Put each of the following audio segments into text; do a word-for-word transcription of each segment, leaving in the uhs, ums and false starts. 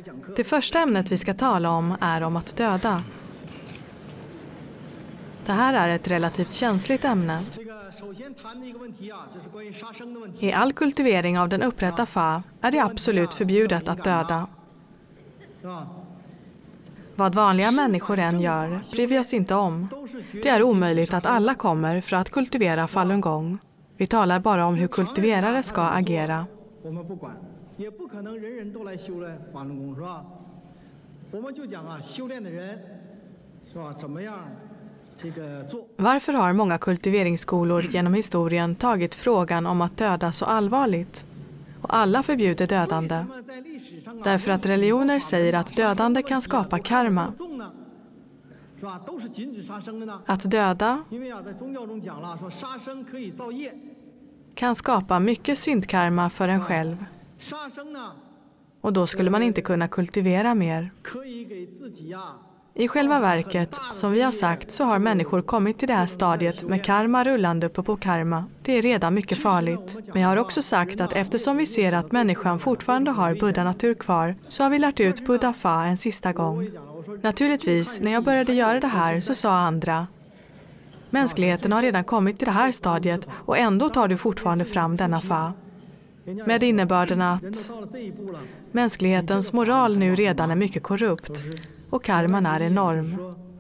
Det första ämnet vi ska tala om är om att döda. Det här är ett relativt känsligt ämne. I all kultivering av den upprätta fa är det absolut förbjudet att döda. Vad vanliga människor än gör bryr vi oss inte om. Det är omöjligt att alla kommer för att kultivera falungong. Vi talar bara om hur kultiverare ska agera. Varför har många kultiveringsskolor genom historien tagit frågan om att döda så allvarligt? Och alla förbjuder dödande. Därför att religioner säger att dödande kan skapa karma. Att döda kan skapa mycket syndkarma för en själv. Och då skulle man inte kunna kultivera mer. I själva verket, som vi har sagt, så har människor kommit till det här stadiet med karma rullande uppe på karma. Det är redan mycket farligt. Men jag har också sagt att eftersom vi ser att människan fortfarande har buddha-natur kvar, så har vi lärt ut buddha-fa en sista gång. Naturligtvis, när jag började göra det här så sa andra: mänskligheten har redan kommit till det här stadiet och ändå tar du fortfarande fram denna fa. Med innebörden att mänsklighetens moral nu redan är mycket korrupt. Och karman är enorm.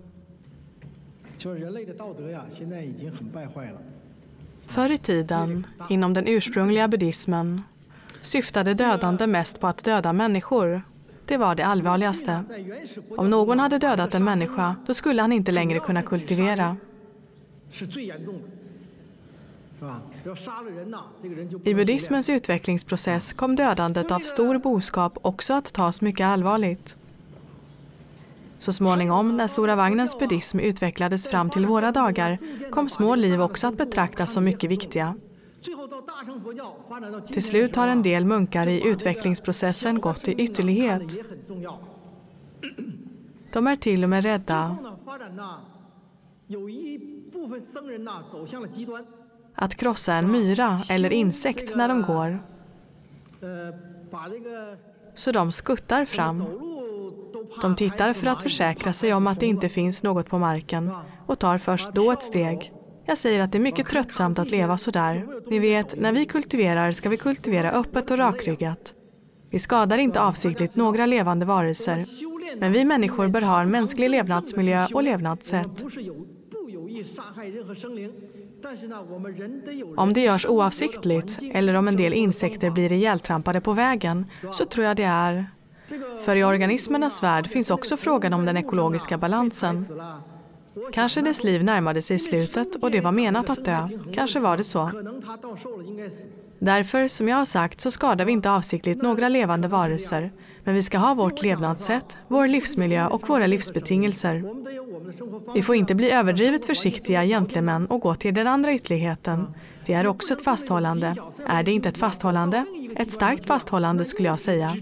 Förr i tiden, inom den ursprungliga buddhismen, syftade dödande mest på att döda människor. Det var det allvarligaste. Om någon hade dödat en människa, då skulle han inte längre kunna kultivera. I buddhismens utvecklingsprocess kom dödandet av stor boskap också att tas mycket allvarligt. Så småningom, när Stora Vagnens buddhism utvecklades fram till våra dagar, kom små liv också att betraktas som mycket viktiga. Till slut har en del munkar i utvecklingsprocessen gått till ytterlighet. De är till och med rädda att krossa en myra eller insekt när de går. Så de skuttar fram. De tittar för att försäkra sig om att det inte finns något på marken och tar först då ett steg. Jag säger att det är mycket tröttsamt att leva så där. Ni vet, när vi kultiverar ska vi kultivera öppet och rakryggat. Vi skadar inte avsiktligt några levande varelser. Men vi människor bör ha en mänsklig levnadsmiljö och levnadssätt. Om det görs oavsiktligt eller om en del insekter blir ihjältrampade på vägen, så tror jag det är... För i organismernas värld finns också frågan om den ekologiska balansen. Kanske dess liv närmade sig slutet och det var menat att dö. Kanske var det så. Därför, som jag har sagt, så skadar vi inte avsiktligt några levande varelser. Men vi ska ha vårt levnadssätt, vår livsmiljö och våra livsbetingelser. Vi får inte bli överdrivet försiktiga gentlemän och gå till den andra ytterligheten. Det är också ett fasthållande. Är det inte ett fasthållande? Ett starkt fasthållande skulle jag säga.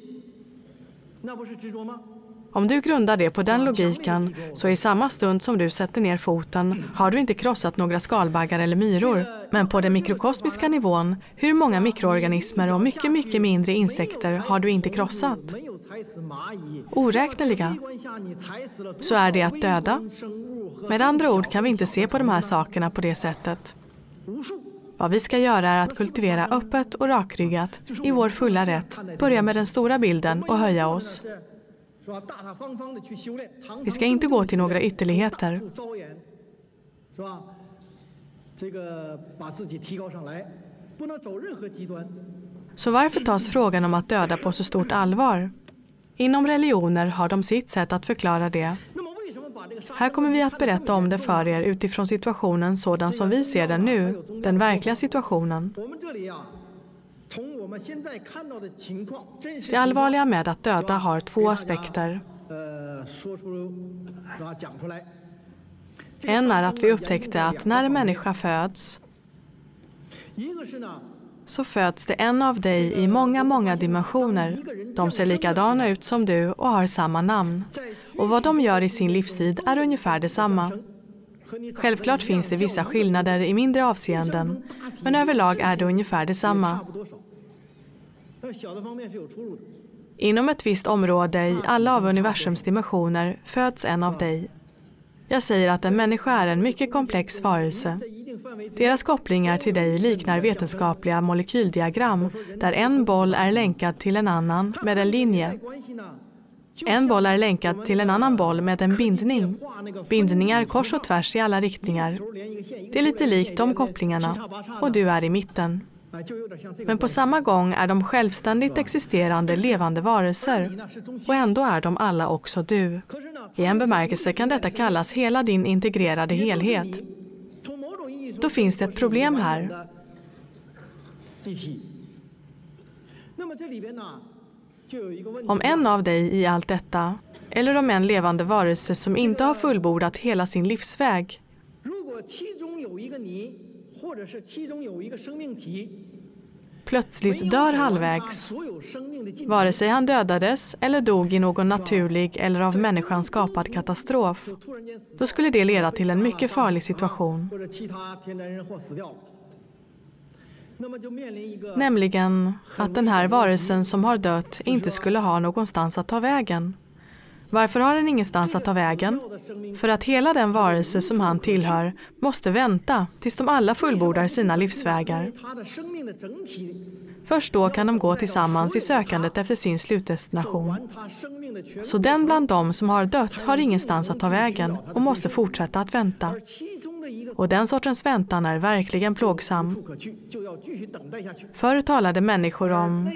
Om du grundar det på den logiken, så i samma stund som du sätter ner foten har du inte krossat några skalbaggar eller myror. Men på den mikrokosmiska nivån, hur många mikroorganismer och mycket, mycket mindre insekter har du inte krossat? Oräkneliga. Så är det att döda. Med andra ord kan vi inte se på de här sakerna på det sättet. Vad vi ska göra är att kultivera öppet och rakryggat i vår fulla rätt. Börja med den stora bilden och höja oss. Vi ska inte gå till några ytterligheter. Så varför tas frågan om att döda på så stort allvar? Inom religioner har de sitt sätt att förklara det. Här kommer vi att berätta om det för er utifrån situationen sådan som vi ser den nu, den verkliga situationen. Det allvarliga med att döda har två aspekter. En är att vi upptäckte att när en människa föds så föds det en av dig i många, många dimensioner. De ser likadana ut som du och har samma namn. Och vad de gör i sin livstid är ungefär detsamma. Självklart finns det vissa skillnader i mindre avseenden, men överlag är det ungefär detsamma. Inom ett visst område i alla av universums dimensioner föds en av dig. Jag säger att en människa är en mycket komplex varelse. Deras kopplingar till dig liknar vetenskapliga molekyldiagram där en boll är länkad till en annan med en linje. En boll är länkad till en annan boll med en bindning. Bindningar kors och tvärs i alla riktningar. Det är lite likt de kopplingarna och du är i mitten. Men på samma gång är de självständigt existerande levande varelser och ändå är de alla också du. I en bemärkelse kan detta kallas hela din integrerade helhet. Då finns det ett problem här. Om en av dig i allt detta, eller om en levande varelse som inte har fullbordat hela sin livsväg, plötsligt dör halvvägs, vare sig han dödades eller dog i någon naturlig eller av människan skapad katastrof, då skulle det leda till en mycket farlig situation. Nämligen att den här varelsen som har dött inte skulle ha någonstans att ta vägen. Varför har den ingenstans att ta vägen? För att hela den varelse som han tillhör måste vänta tills de alla fullbordar sina livsvägar. Först då kan de gå tillsammans i sökandet efter sin slutdestination. Så den bland dem som har dött har ingenstans att ta vägen och måste fortsätta att vänta. Och den sortens väntan är verkligen plågsam. Förr talade människor om...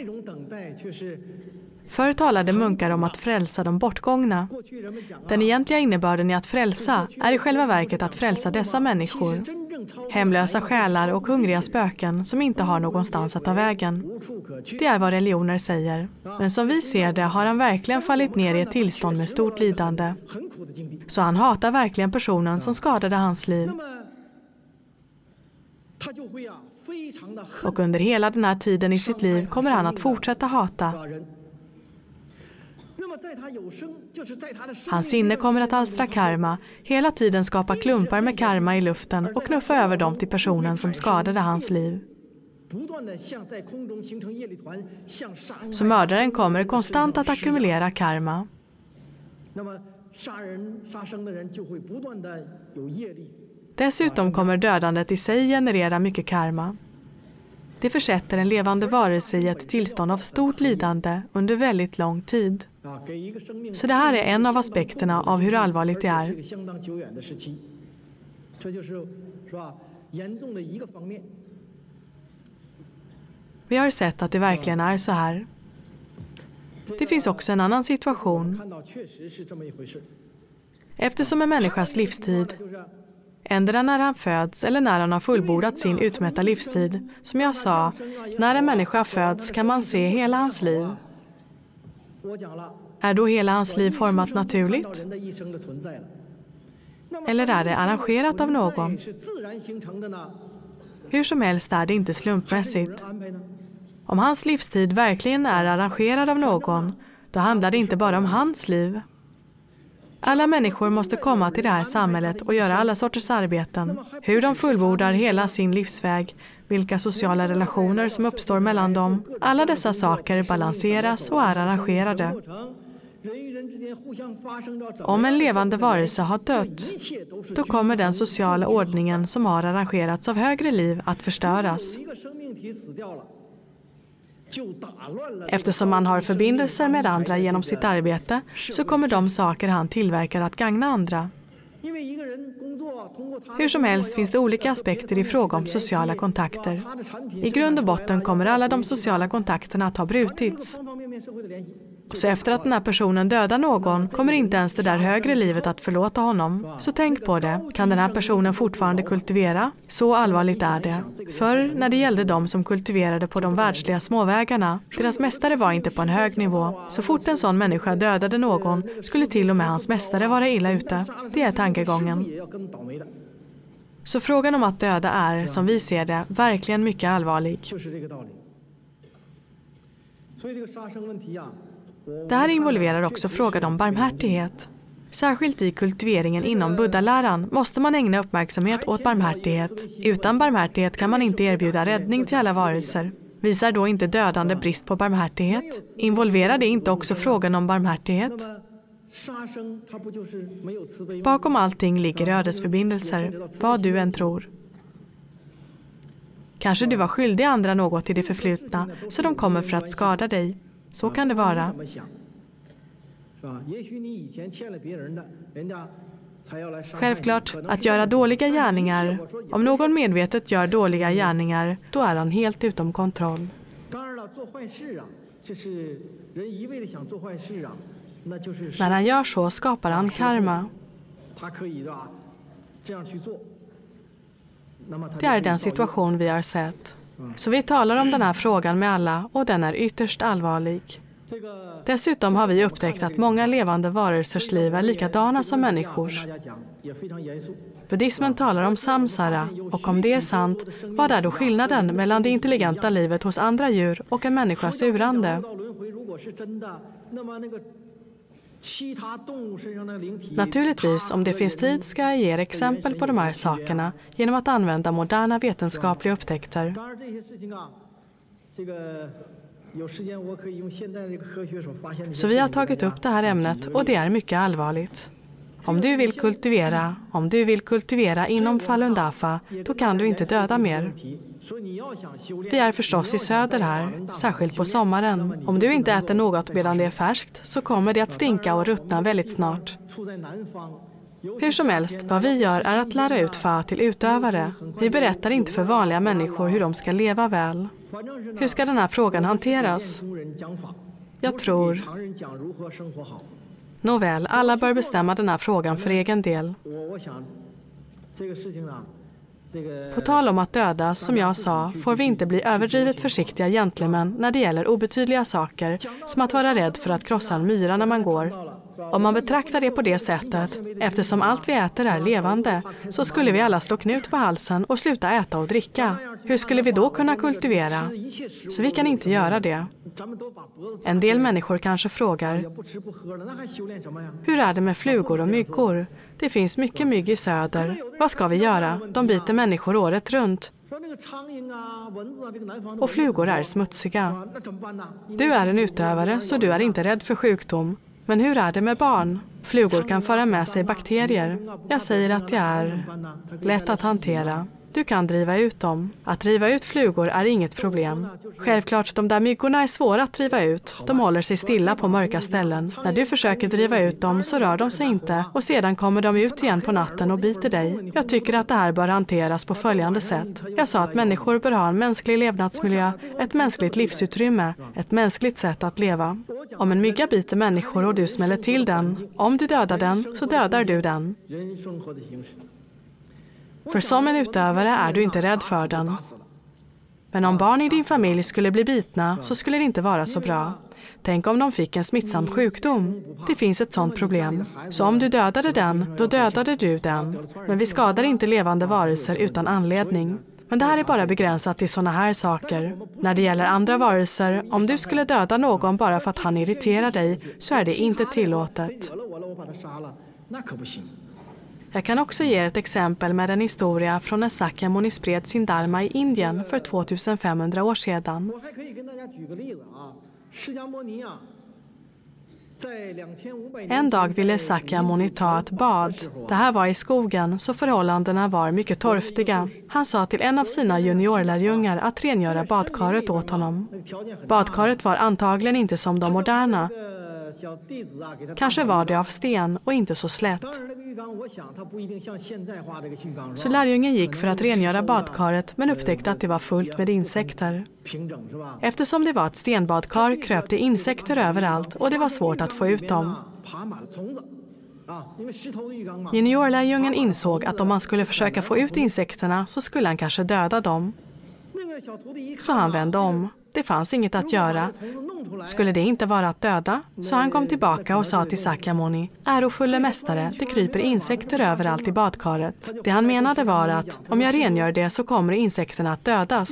Förr talade munkar om att frälsa de bortgångna. Den egentliga innebörden i att frälsa är i själva verket att frälsa dessa människor. Hemlösa själar och hungriga spöken som inte har någonstans att ta vägen. Det är vad religioner säger. Men som vi ser det har han verkligen fallit ner i ett tillstånd med stort lidande. Så han hatar verkligen personen som skadade hans liv. Och under hela den här tiden i sitt liv kommer han att fortsätta hata. Hans sinne kommer att alstra karma, hela tiden skapa klumpar med karma i luften och knuffa över dem till personen som skadade hans liv. Så mördaren kommer konstant att ackumulera karma. Dessutom kommer dödandet i sig generera mycket karma. Det försätter en levande varelse i ett tillstånd av stort lidande under väldigt lång tid. Så det här är en av aspekterna av hur allvarligt det är. Vi har sett att det verkligen är så här. Det finns också en annan situation. Eftersom en människas livstid, ändra när han föds eller när han har fullbordat sin utmätta livstid. Som jag sa, när en människa föds kan man se hela hans liv. Är då hela hans liv format naturligt? Eller är det arrangerat av någon? Hur som helst är det inte slumpmässigt. Om hans livstid verkligen är arrangerad av någon, då handlar det inte bara om hans liv. Alla människor måste komma till det här samhället och göra alla sorters arbeten. Hur de fullbordar hela sin livsväg, vilka sociala relationer som uppstår mellan dem. Alla dessa saker balanseras och är arrangerade. Om en levande varelse har dött, då kommer den sociala ordningen som har arrangerats av högre liv att förstöras. Eftersom man har förbindelser med andra genom sitt arbete så kommer de saker han tillverkar att gagna andra. Hur som helst finns det olika aspekter i fråga om sociala kontakter. I grund och botten kommer alla de sociala kontakterna att ha brutits. Så efter att den här personen dödar någon kommer inte ens det där högre livet att förlåta honom. Så tänk på det. Kan den här personen fortfarande kultivera? Så allvarligt är det. Förr när det gällde de som kultiverade på de världsliga småvägarna, deras mästare var inte på en hög nivå. Så fort en sån människa dödade någon skulle till och med hans mästare vara illa ute. Det är tankegången. Så frågan om att döda är, som vi ser det, verkligen mycket allvarlig. Det här involverar också frågan om barmhärtighet. Särskilt i kultiveringen inom buddhaläran måste man ägna uppmärksamhet åt barmhärtighet. Utan barmhärtighet kan man inte erbjuda räddning till alla varelser. Visar då inte dödande brist på barmhärtighet? Involverar det inte också frågan om barmhärtighet? Bakom allting ligger ödesförbindelser, vad du än tror. Kanske du var skyldig andra något i det förflutna, så de kommer för att skada dig. Så kan det vara. Självklart, att göra dåliga gärningar. Om någon medvetet gör dåliga gärningar, då är han helt utom kontroll. När han gör så skapar han karma. Det är den situation vi har sett. Så vi talar om den här frågan med alla och den är ytterst allvarlig. Dessutom har vi upptäckt att många levande varelsers liv är likadana som människors. Buddhismen talar om samsara, och om det är sant, vad är då skillnaden mellan det intelligenta livet hos andra djur och en människas urande? Naturligtvis, om det finns tid ska jag ge er exempel på de här sakerna genom att använda moderna vetenskapliga upptäckter. Så vi har tagit upp det här ämnet och det är mycket allvarligt. Om du vill kultivera, om du vill kultivera inom Falun Dafa, då kan du inte döda mer. Vi är förstås i söder här, särskilt på sommaren. Om du inte äter något medan det är färskt så kommer det att stinka och ruttna väldigt snart. Hur som helst, vad vi gör är att lära ut fa till utövare. Vi berättar inte för vanliga människor hur de ska leva väl. Hur ska den här frågan hanteras? Jag tror... Nåväl, alla bör bestämma den här frågan för egen del. På tal om att döda, som jag sa, får vi inte bli överdrivet försiktiga gentlemän när det gäller obetydliga saker, som att vara rädd för att krossa en myra när man går. Om man betraktar det på det sättet, eftersom allt vi äter är levande, så skulle vi alla slå knut på halsen och sluta äta och dricka. Hur skulle vi då kunna kultivera? Så vi kan inte göra det. En del människor kanske frågar, hur är det med flugor och myggor? Det finns mycket mygg i söder. Vad ska vi göra? De biter människor året runt. Och flugor är smutsiga. Du är en utövare, så du är inte rädd för sjukdom. Men hur är det med barn? Flugor kan föra med sig bakterier. Jag säger att det är lätt att hantera. Du kan driva ut dem. Att driva ut flugor är inget problem. Självklart, de där myggorna är svåra att driva ut. De håller sig stilla på mörka ställen. När du försöker driva ut dem så rör de sig inte. Och sedan kommer de ut igen på natten och biter dig. Jag tycker att det här bör hanteras på följande sätt. Jag sa att människor bör ha en mänsklig levnadsmiljö, ett mänskligt livsutrymme, ett mänskligt sätt att leva. Om en mygga biter människor och du smäller till den, om du dödar den så dödar du den. För som en utövare är du inte rädd för den. Men om barn i din familj skulle bli bitna så skulle det inte vara så bra. Tänk om de fick en smittsam sjukdom. Det finns ett sådant problem. Så om du dödade den, då dödade du den. Men vi skadar inte levande varelser utan anledning. Men det här är bara begränsat till sådana här saker. När det gäller andra varelser, om du skulle döda någon bara för att han irriterar dig, så är det inte tillåtet. Jag kan också ge ett exempel med en historia från när Sakyamuni spred sin dharma i Indien för tvåtusenfemhundra år sedan. En dag ville Sakyamuni ta ett bad. Det här var i skogen, så förhållandena var mycket torftiga. Han sa till en av sina juniorlärjungar att rengöra badkaret åt honom. Badkaret var antagligen inte som de moderna. Kanske var det av sten och inte så slätt. Så lärjungen gick för att rengöra badkaret men upptäckte att det var fullt med insekter. Eftersom det var ett stenbadkar kröp det insekter överallt och det var svårt att få ut dem. Juniorlärjungen insåg att om man skulle försöka få ut insekterna så skulle han kanske döda dem. Så han vände om. Det fanns inget att göra. Skulle det inte vara att döda? Så han kom tillbaka och sa till Sakyamuni, ärofulle mästare, det kryper insekter överallt i badkaret. Det han menade var att om jag rengör det så kommer insekterna att dödas.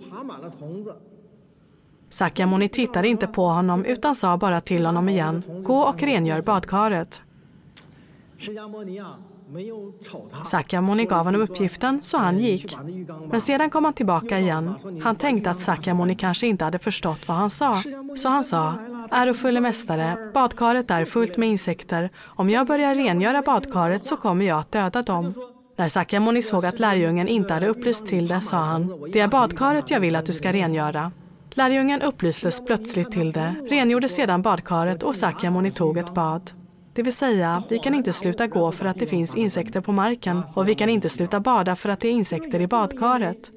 Sakyamuni tittade inte på honom utan sa bara till honom igen, gå och rengör badkaret. Sakyamuni gav honom uppgiften så han gick. Men sedan kom han tillbaka igen. Han tänkte att Sakyamuni kanske inte hade förstått vad han sa. Så han sa, ärofulle mästare, badkaret är fullt med insekter. Om jag börjar rengöra badkaret så kommer jag att döda dem. När Sakyamuni såg att lärjungen inte hade upplyst till det sa han, det är badkaret jag vill att du ska rengöra. Lärjungen upplystes plötsligt till det, rengjorde sedan badkaret och Sakyamuni tog ett bad. Det vill säga, vi kan inte sluta gå för att det finns insekter på marken och vi kan inte sluta bada för att det är insekter i badkaret.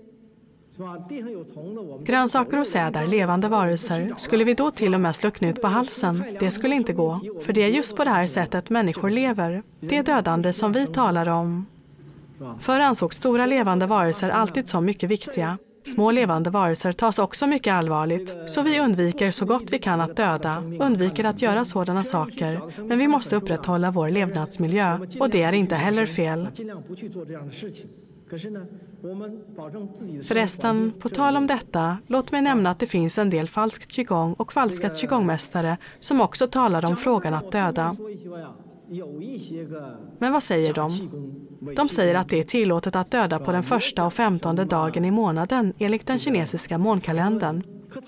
Grönsaker och säder, levande varelser, skulle vi då till och med slå knut på halsen? Det skulle inte gå, för det är just på det här sättet människor lever. Det dödande som vi talar om. Förr ansåg stora levande varelser alltid som mycket viktiga. Små levande varelser tas också mycket allvarligt, så vi undviker så gott vi kan att döda, undviker att göra sådana saker, men vi måste upprätthålla vår levnadsmiljö, och det är inte heller fel. Förresten, på tal om detta, låt mig nämna att det finns en del falskt qigong och falska qigongmästare som också talar om frågan att döda. Men vad säger de? De säger att det är tillåtet att döda på den första och femtonde dagen i månaden enligt den kinesiska månkalendern.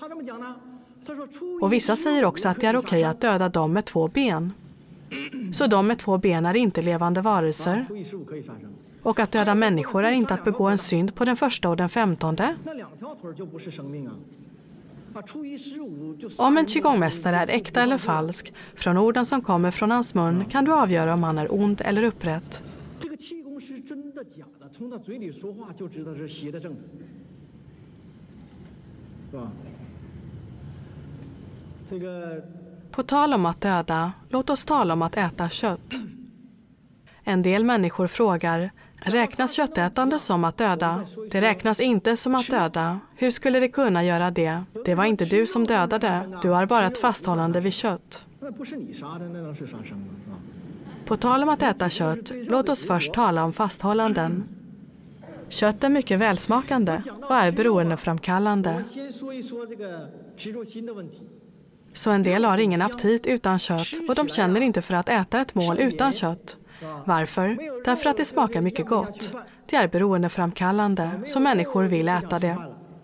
Och vissa säger också att det är okej att döda dem med två ben. Så de med två ben är inte levande varelser. Och att döda människor är inte att begå en synd på den första och den femtonde. Om en qigongmästare är äkta eller falsk, från orden som kommer från hans mun kan du avgöra om han är ond eller upprätt. På tal om att döda, låt oss tala om att äta kött. En del människor frågar, räknas köttätande som att döda? Det räknas inte som att döda. Hur skulle det kunna göra det? Det var inte du som dödade. Du har bara ett fasthållande vid kött. På tal om att äta kött, låt oss först tala om fasthållanden. Kött är mycket välsmakande och är beroendeframkallande. Så en del har ingen aptit utan kött och de känner inte för att äta ett mål utan kött. Varför? Därför att det smakar mycket gott. Det är beroendeframkallande, så människor vill äta det.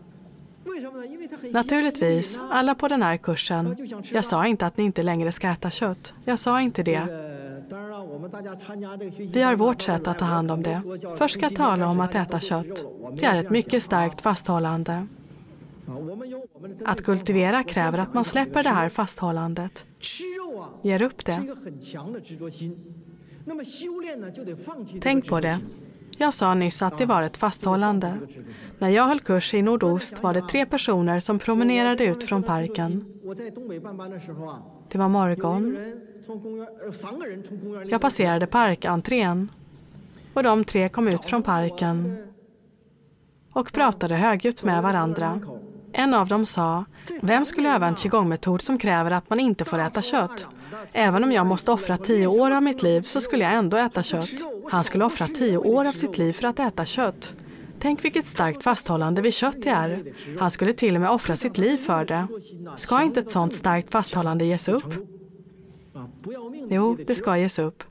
Naturligtvis, alla på den här kursen. Jag sa inte att ni inte längre ska äta kött. Jag sa inte det. Vi har vårt sätt att ta hand om det. Först ska jag tala om att äta kött. Det är ett mycket starkt fasthållande. Att kultivera kräver att man släpper det här fasthållandet. Ger upp det. Tänk på det. Jag sa nyss att det var ett fasthållande. När jag höll kurs i nordost var det tre personer som promenerade ut från parken. Det var morgon. Jag passerade parkentrén. Och de tre kom ut från parken och pratade högljutt med varandra. En av dem sa, vem skulle öva en qigongmetod som kräver att man inte får äta kött? Även om jag måste offra tio år av mitt liv så skulle jag ändå äta kött. Han skulle offra tio år av sitt liv för att äta kött. Tänk vilket starkt fasthållande vid kött det är. Han skulle till och med offra sitt liv för det. Ska inte ett sånt starkt fasthållande ges upp? Jo, det ska ges upp.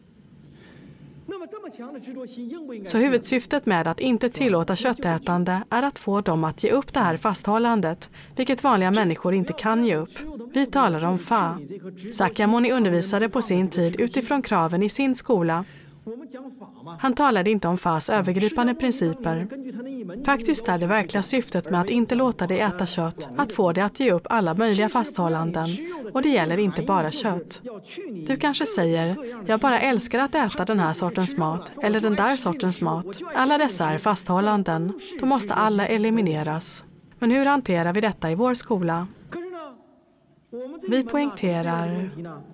Så huvudsyftet med att inte tillåta köttätande är att få dem att ge upp det här fasthållandet, vilket vanliga människor inte kan ge upp. Vi talar om fa. Sakyamuni undervisade på sin tid utifrån kraven i sin skola. Han talade inte om fas övergripande principer. Faktiskt är det verkliga syftet med att inte låta dig äta kött att få dig att ge upp alla möjliga fasthållanden. Och det gäller inte bara kött. Du kanske säger, jag bara älskar att äta den här sortens mat eller den där sortens mat. Alla dessa är fasthållanden. Då måste alla elimineras. Men hur hanterar vi detta i vår skola? Vi poängterar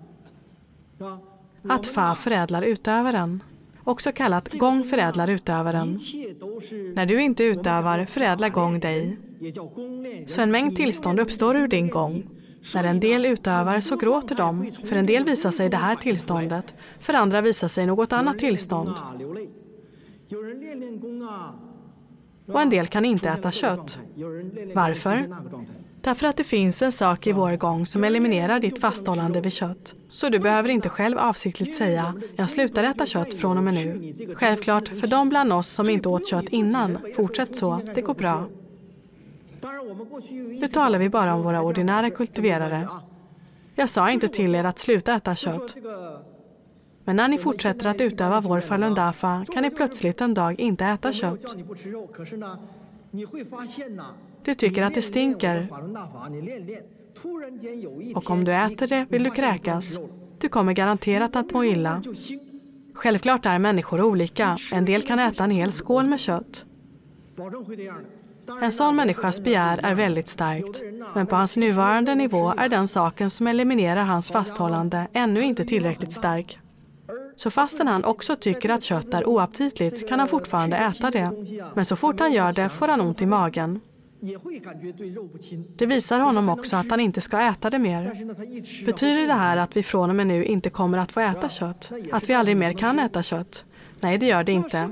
att fa förädlar utövaren. Också kallat gång förädlar utövaren. När du inte utövar förädlar gång dig. Så en mängd tillstånd uppstår ur din gång. När en del utövar så gråter de. För en del visar sig det här tillståndet. För andra visar sig något annat tillstånd. Och en del kan inte äta kött. Varför? Därför att det finns en sak i vår gång som eliminerar ditt fasthållande vid kött. Så du behöver inte själv avsiktligt säga, jag slutar äta kött från och med nu. Självklart, för de bland oss som inte åt kött innan, fortsätt så, det går bra. Nu talar vi bara om våra ordinära kultiverare. Jag sa inte till er att sluta äta kött. Men när ni fortsätter att utöva vår Falun Dafa kan ni plötsligt en dag inte äta kött. Du tycker att det stinker. Och om du äter det vill du kräkas. Du kommer garanterat att må illa. Självklart är människor olika. En del kan äta en hel skål med kött. En sån människas begär är väldigt starkt. Men på hans nuvarande nivå är den saken som eliminerar hans fasthållande ännu inte tillräckligt stark. Så fastän han också tycker att kött är oaptitligt kan han fortfarande äta det. Men så fort han gör det får han ont i magen. Det visar honom också att han inte ska äta det mer. Betyder det här att vi från och med nu inte kommer att få äta kött? Att vi aldrig mer kan äta kött? Nej, det gör det inte.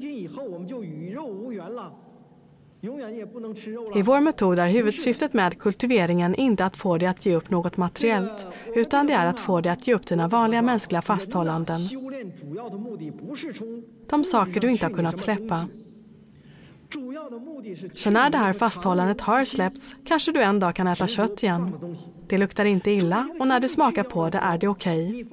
I vår metod är huvudsyftet med kultiveringen inte att få dig att ge upp något materiellt, utan det är att få dig att ge upp dina vanliga mänskliga fasthållanden. De saker du inte har kunnat släppa. Så när det här fasthållandet har släppts, kanske du en dag kan äta kött igen. Det luktar inte illa och när du smakar på det är det okej.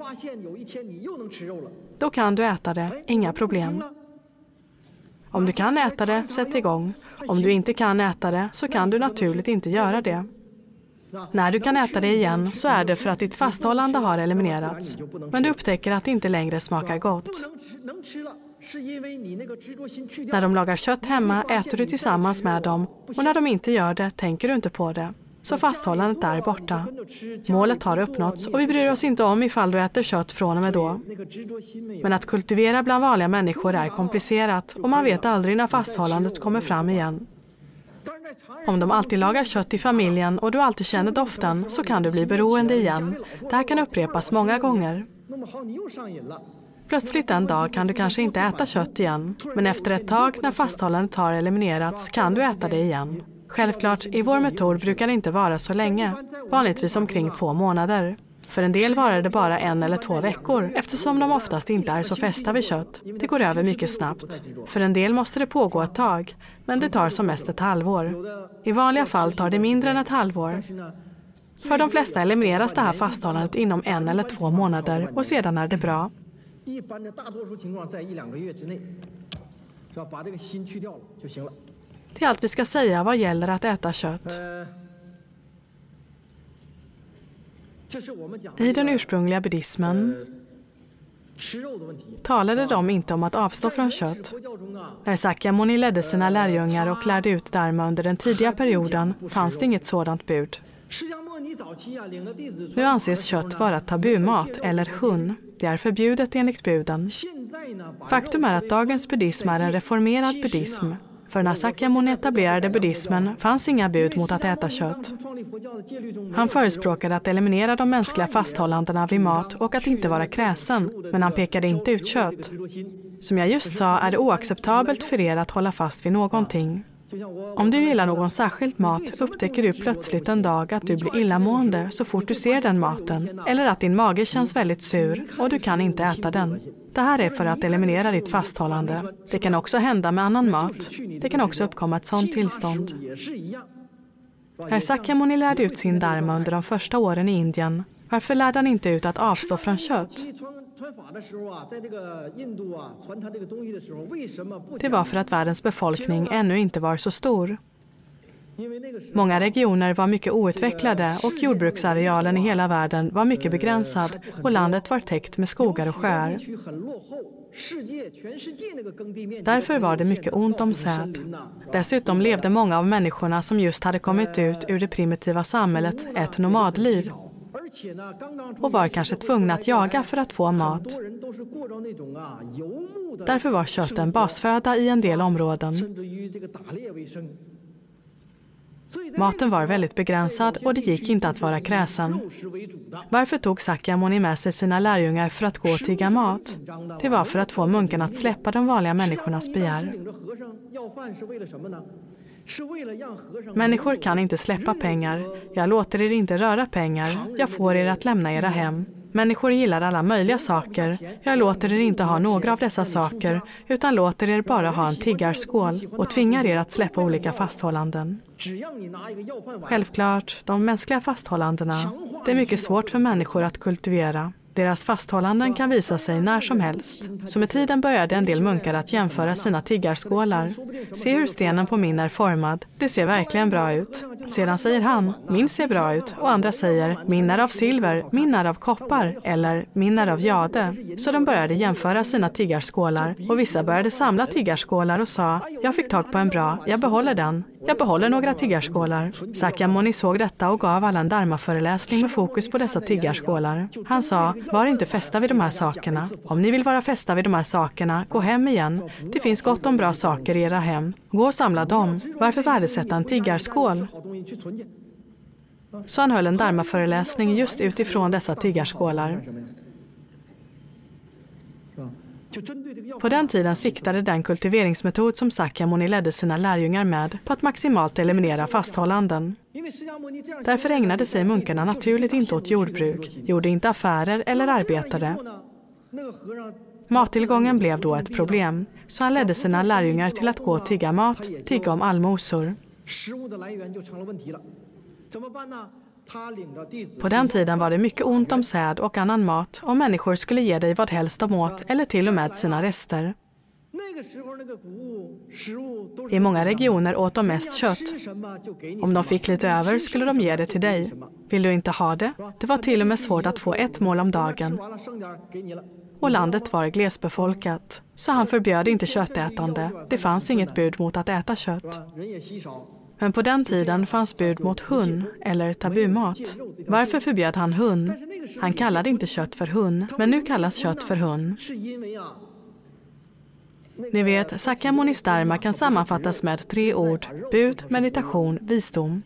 Då kan du äta det, inga problem. Om du kan äta det, sätt igång. Om du inte kan äta det så kan du naturligt inte göra det. När du kan äta det igen så är det för att ditt fasthållande har eliminerats. Men du upptäcker att det inte längre smakar gott. När de lagar kött hemma äter du tillsammans med dem och när de inte gör det tänker du inte på det. Så fasthållandet är borta. Målet har uppnåtts och vi bryr oss inte om ifall du äter kött från och med då. Men att kultivera bland vanliga människor är komplicerat och man vet aldrig när fasthållandet kommer fram igen. Om de alltid lagar kött i familjen och du alltid känner doften så kan du bli beroende igen. Det här kan upprepas många gånger. Plötsligt en dag kan du kanske inte äta kött igen, men efter ett tag när fasthållandet har eliminerats kan du äta det igen. Självklart, i vår metod brukar det inte vara så länge, vanligtvis omkring två månader. För en del varar det bara en eller två veckor eftersom de oftast inte är så fästa vid kött. Det går över mycket snabbt. För en del måste det pågå ett tag, men det tar som mest ett halvår. I vanliga fall tar det mindre än ett halvår. För de flesta elimineras det här fasthållandet inom en eller två månader och sedan är det bra. Det är allt vi ska säga vad gäller att äta kött. I den ursprungliga buddhismen talade de inte om att avstå från kött. När Sakyamuni ledde sina lärjungar och lärde ut dharma under den tidiga perioden fanns det inget sådant bud. Nu anses kött vara tabumat eller hun. Det är förbjudet enligt buden. Faktum är att dagens buddhism är en reformerad buddhism. För när Sakyamuni etablerade buddhismen fanns inga bud mot att äta kött. Han förespråkade att eliminera de mänskliga fasthållandena vid mat och att inte vara kräsen, men han pekade inte ut kött. Som jag just sa är det oacceptabelt för er att hålla fast vid någonting. Om du gillar någon särskild mat upptäcker du plötsligt en dag att du blir illamående så fort du ser den maten, eller att din mage känns väldigt sur och du kan inte äta den. Det här är för att eliminera ditt fasthållande. Det kan också hända med annan mat. Det kan också uppkomma ett sådant tillstånd. När Sakyamuni lärde ut sin dharma under de första åren i Indien, varför lärde han inte ut att avstå från kött? Det var för att världens befolkning ännu inte var så stor. Många regioner var mycket outvecklade och jordbruksarealen i hela världen var mycket begränsad och landet var täckt med skogar och sjöar. Därför var det mycket ont om säd. Dessutom levde många av människorna som just hade kommit ut ur det primitiva samhället ett nomadliv och var kanske tvungna att jaga för att få mat. Därför var kött en basföda i en del områden. Maten var väldigt begränsad och det gick inte att vara kräsen. Varför tog Sakyamuni med sig sina lärjungar för att gå och tigga mat? Det var för att få munkarna att släppa de vanliga människornas begär. Människor kan inte släppa pengar. Jag låter er inte röra pengar. Jag får er att lämna era hem. Människor gillar alla möjliga saker. Jag låter er inte ha några av dessa saker, utan låter er bara ha en tiggarskål och tvingar er att släppa olika fasthållanden. Självklart, de mänskliga fasthållandena. Det är mycket svårt för människor att kultivera. Deras fasthållanden kan visa sig när som helst. Så med tiden började en del munkar att jämföra sina tiggarskålar. Se hur stenen på min är formad. Det ser verkligen bra ut. Sedan säger han, min ser bra ut. Och andra säger, min är av silver, min är av koppar eller min är av jade. Så de började jämföra sina tiggarskålar. Och vissa började samla tiggarskålar och sa, jag fick tag på en bra, jag behåller den. Jag behåller några tiggarskålar. Sakyamuni såg detta och gav alla en dharma-föreläsning med fokus på dessa tiggarskålar. Han sa, var inte fästa vid de här sakerna. Om ni vill vara fästa vid de här sakerna, gå hem igen. Det finns gott om bra saker i era hem. Gå och samla dem. Varför värdesätta en tiggarskål? Så han höll en dharma-föreläsning just utifrån dessa tiggarskålar. På den tiden siktade den kultiveringsmetod som Sakyamuni ledde sina lärjungar med på att maximalt eliminera fasthållanden. Därför ägnade sig munkarna naturligt inte åt jordbruk, gjorde inte affärer eller arbetade. Mattillgången blev då ett problem, så han ledde sina lärjungar till att gå och tigga mat, tigga om allmosor. På den tiden var det mycket ont om säd och annan mat och människor skulle ge dig vad helst de åt eller till och med sina rester. I många regioner åt de mest kött. Om de fick lite över skulle de ge det till dig. Vill du inte ha det? Det var till och med svårt att få ett mål om dagen. Och landet var glesbefolkat. Så han förbjöd inte köttätande. Det fanns inget bud mot att äta kött. Men på den tiden fanns bud mot hun eller tabumat. Varför förbjöd han hun? Han kallade inte kött för hun, men nu kallas kött för hun. Ni vet, Sakyamunis dharma kan sammanfattas med tre ord: bud, meditation, visdom.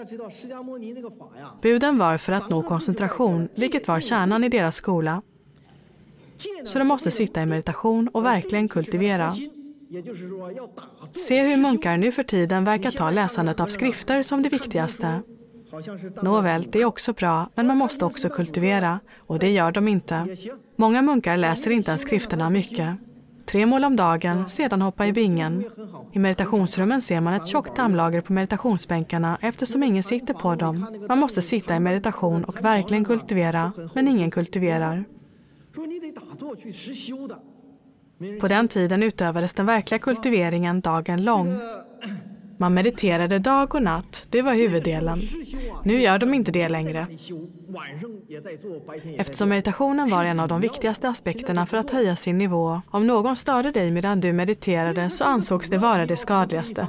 Buden var för att nå koncentration, vilket var kärnan i deras skola. Så de måste sitta i meditation och verkligen kultivera. Se hur munkar nu för tiden verkar ta läsandet av skrifter som det viktigaste. Nåväl, det är också bra, men man måste också kultivera, och det gör de inte. Många munkar läser inte ens skrifterna mycket. Tre mål om dagen, sedan hoppa i bingen. I meditationsrummen ser man ett tjockt dammlager på meditationsbänkarna eftersom ingen sitter på dem. Man måste sitta i meditation och verkligen kultivera, men ingen kultiverar. På den tiden utövades den verkliga kultiveringen dagen lång. Man mediterade dag och natt, det var huvuddelen. Nu gör de inte det längre. Eftersom meditationen var en av de viktigaste aspekterna för att höja sin nivå, om någon störde dig medan du mediterade så ansågs det vara det skadligaste.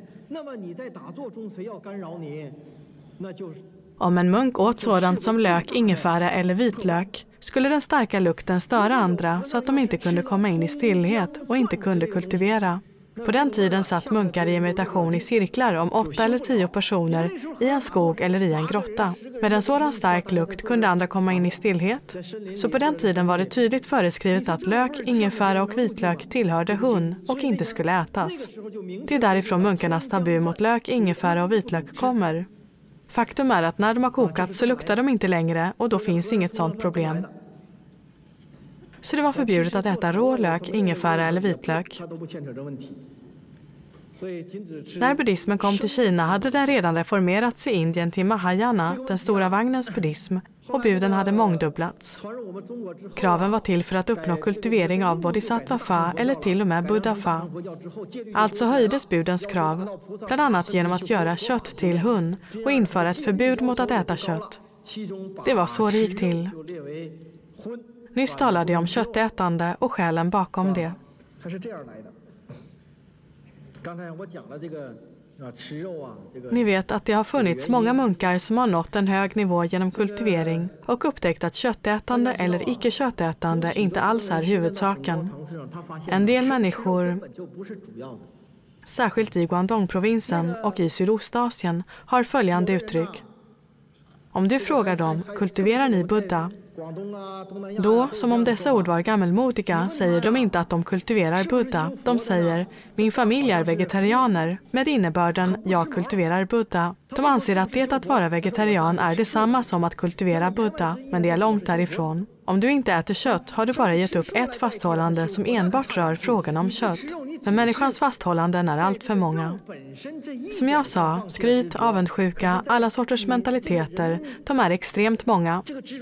Om en munk åt sådant som lök, ingefära eller vitlök skulle den starka lukten störa andra så att de inte kunde komma in i stillhet och inte kunde kultivera. På den tiden satt munkar i meditation i cirklar om åtta eller tio personer i en skog eller i en grotta. Med en sådan stark lukt kunde andra komma in i stillhet. Så på den tiden var det tydligt föreskrivet att lök, ingefära och vitlök tillhörde hun och inte skulle ätas. Det är därifrån munkarnas tabu mot lök, ingefära och vitlök kommer. Faktum är att när de har kokat så luktar de inte längre och då finns inget sådant problem. Så det var förbjudet att äta rå lök, ingefära eller vitlök. När buddhismen kom till Kina hade den redan reformerats i Indien till Mahayana, den stora vagnens buddhism, och buden hade mångdubblats. Kraven var till för att uppnå kultivering av bodhisattva fa eller till och med buddha fa. Alltså höjdes budens krav, bland annat genom att göra kött till hun och införa ett förbud mot att äta kött. Det var så det gick till. Nyss talade jag om köttätande och skälen bakom det. Ni vet att det har funnits många munkar som har nått en hög nivå genom kultivering och upptäckt att köttätande eller icke-köttätande inte alls är huvudsaken. En del människor, särskilt i Guangdong-provinsen och i Sydostasien, har följande uttryck. Om du frågar dem, kultiverar ni Buddha? Då, som om dessa ord var gammelmodiga, säger de inte att de kultiverar Buddha. De säger, min familj är vegetarianer, med innebörden, jag kultiverar Buddha. De anser att det att vara vegetarian är detsamma som att kultivera Buddha, men det är långt därifrån. Om du inte äter kött har du bara gett upp ett fasthållande som enbart rör frågan om kött. Men människans fasthållanden är allt för många. Som jag sa, skryt, avundsjuka, alla sorters mentaliteter, de är extremt många.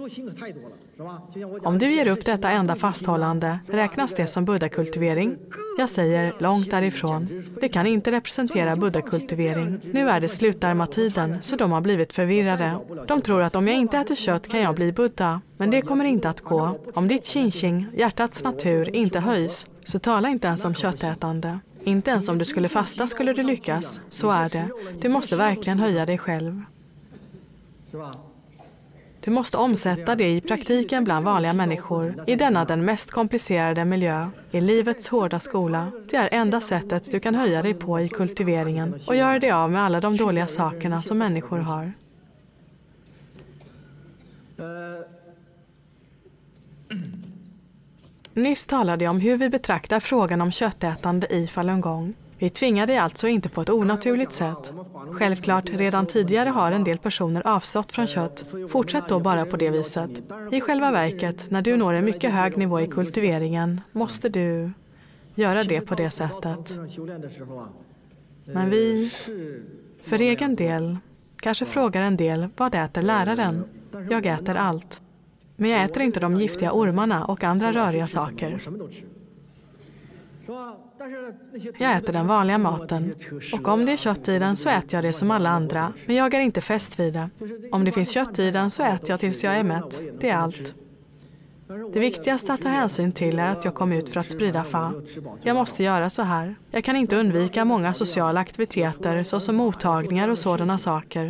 Om du ger upp detta enda fasthållande, räknas det som buddhakultivering? Jag säger, långt därifrån. Det kan inte representera buddhakultivering. Nu är det slutarmatiden, så de har blivit förvirrade. De tror att om jag inte äter kött kan jag bli buddha. Men det kommer inte att gå. Om ditt qingqing, hjärtats natur, inte höjs, så tala inte ens om köttätande. Inte ens om du skulle fasta skulle du lyckas. Så är det. Du måste verkligen höja dig själv. Du måste omsätta det i praktiken bland vanliga människor, i denna den mest komplicerade miljö, i livets hårda skola. Det är enda sättet du kan höja dig på i kultiveringen och göra dig av med alla de dåliga sakerna som människor har. Nyss talade jag om hur vi betraktar frågan om köttätande i falungong. Vi tvingar dig alltså inte på ett onaturligt sätt. Självklart, redan tidigare har en del personer avstått från kött. Fortsätt då bara på det viset. I själva verket, när du når en mycket hög nivå i kultiveringen, måste du göra det på det sättet. Men vi, för egen del, kanske frågar en del, vad äter läraren? Jag äter allt. Men jag äter inte de giftiga ormarna och andra röriga saker. Jag äter den vanliga maten. Och om det är kött i den så äter jag det som alla andra. Men jag är inte fäst vid det. Om det finns kött i den så äter jag tills jag är mätt. Det är allt. Det viktigaste att ta hänsyn till är att jag kom ut för att sprida fa. Jag måste göra så här. Jag kan inte undvika många sociala aktiviteter såsom mottagningar och sådana saker.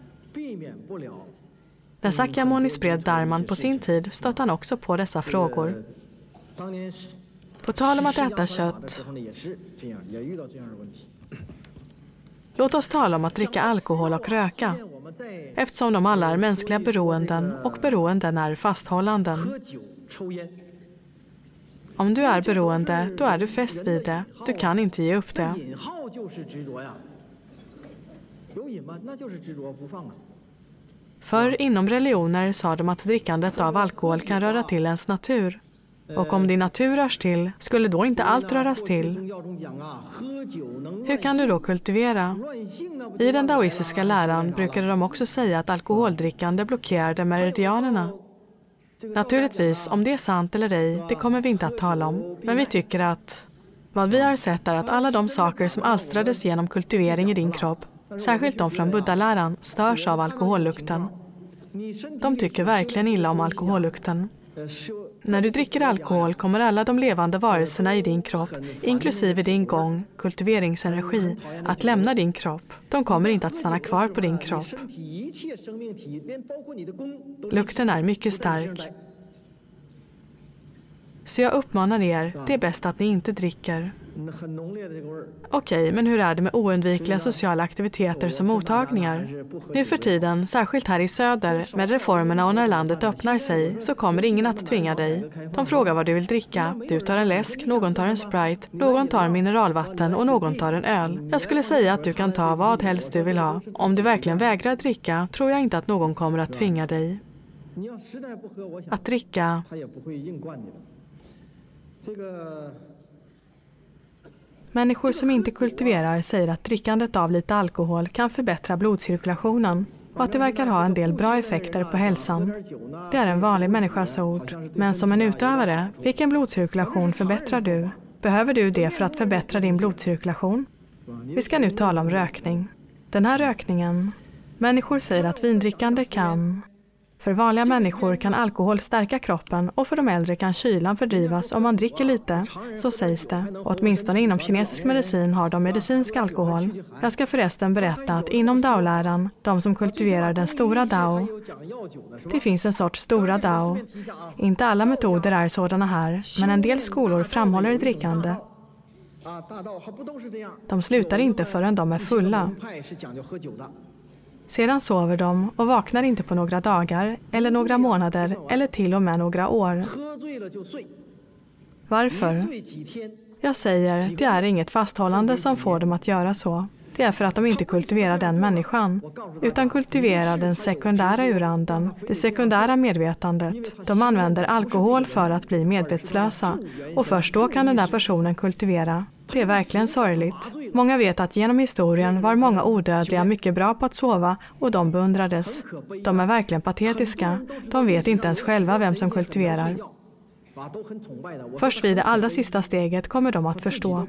När Sakyamuni spred dharman på sin tid stötte han också på dessa frågor. På tal om att äta kött. Låt oss tala om att dricka alkohol och röka. Eftersom de alla är mänskliga beroenden och beroenden är fasthållanden. Om du är beroende, då är du fäst vid det. Du kan inte ge upp det. För inom religioner sa de att drickandet av alkohol kan röra till ens natur. Och om din natur rörs till, skulle då inte allt röras till? Hur kan du då kultivera? I den daoistiska läran brukade de också säga att alkoholdrickande blockerade meridianerna. Naturligtvis, om det är sant eller ej, det kommer vi inte att tala om. Men vi tycker att vad vi har sett är att alla de saker som alstrades genom kultivering i din kropp, särskilt de från buddhaläran, störs av alkohollukten. De tycker verkligen illa om alkohollukten. När du dricker alkohol kommer alla de levande varelserna i din kropp, inklusive din gång, kultiveringsenergi, att lämna din kropp. De kommer inte att stanna kvar på din kropp. Lukten är mycket stark. Så jag uppmanar er, det är bäst att ni inte dricker. Okej, men hur är det med oundvikliga sociala aktiviteter som mottagningar? Nu för tiden, särskilt här i söder, med reformerna och när landet öppnar sig, så kommer ingen att tvinga dig. De frågar vad du vill dricka. Du tar en läsk, någon tar en Sprite, någon tar mineralvatten och någon tar en öl. Jag skulle säga att du kan ta vad helst du vill ha. Om du verkligen vägrar dricka, tror jag inte att någon kommer att tvinga dig. Att dricka... Människor som inte kultiverar säger att drickandet av lite alkohol kan förbättra blodcirkulationen och att det verkar ha en del bra effekter på hälsan. Det är en vanlig människas ord. Men som en utövare, vilken blodcirkulation förbättrar du? Behöver du det för att förbättra din blodcirkulation? Vi ska nu tala om rökning. Den här rökningen... Människor säger att vindrickande kan... För vanliga människor kan alkohol stärka kroppen och för de äldre kan kylan fördrivas om man dricker lite, så sägs det. Och åtminstone inom kinesisk medicin har de medicinsk alkohol. Jag ska förresten berätta att inom Dao-läran, de som kultiverar den stora Dao, det finns en sorts stora Dao. Inte alla metoder är sådana här, men en del skolor framhåller drickande. De slutar inte förrän de är fulla. Sedan sover de och vaknar inte på några dagar eller några månader eller till och med några år. Varför? Jag säger, det är inget fasthållande som får dem att göra så. Det är för att de inte kultiverar den människan, utan kultiverar den sekundära uranden, det sekundära medvetandet. De använder alkohol för att bli medvetslösa, och först då kan den där personen kultivera. Det är verkligen sorgligt. Många vet att genom historien var många odödliga mycket bra på att sova, och de beundrades. De är verkligen patetiska. De vet inte ens själva vem som kultiverar. Först vid det allra sista steget kommer de att förstå.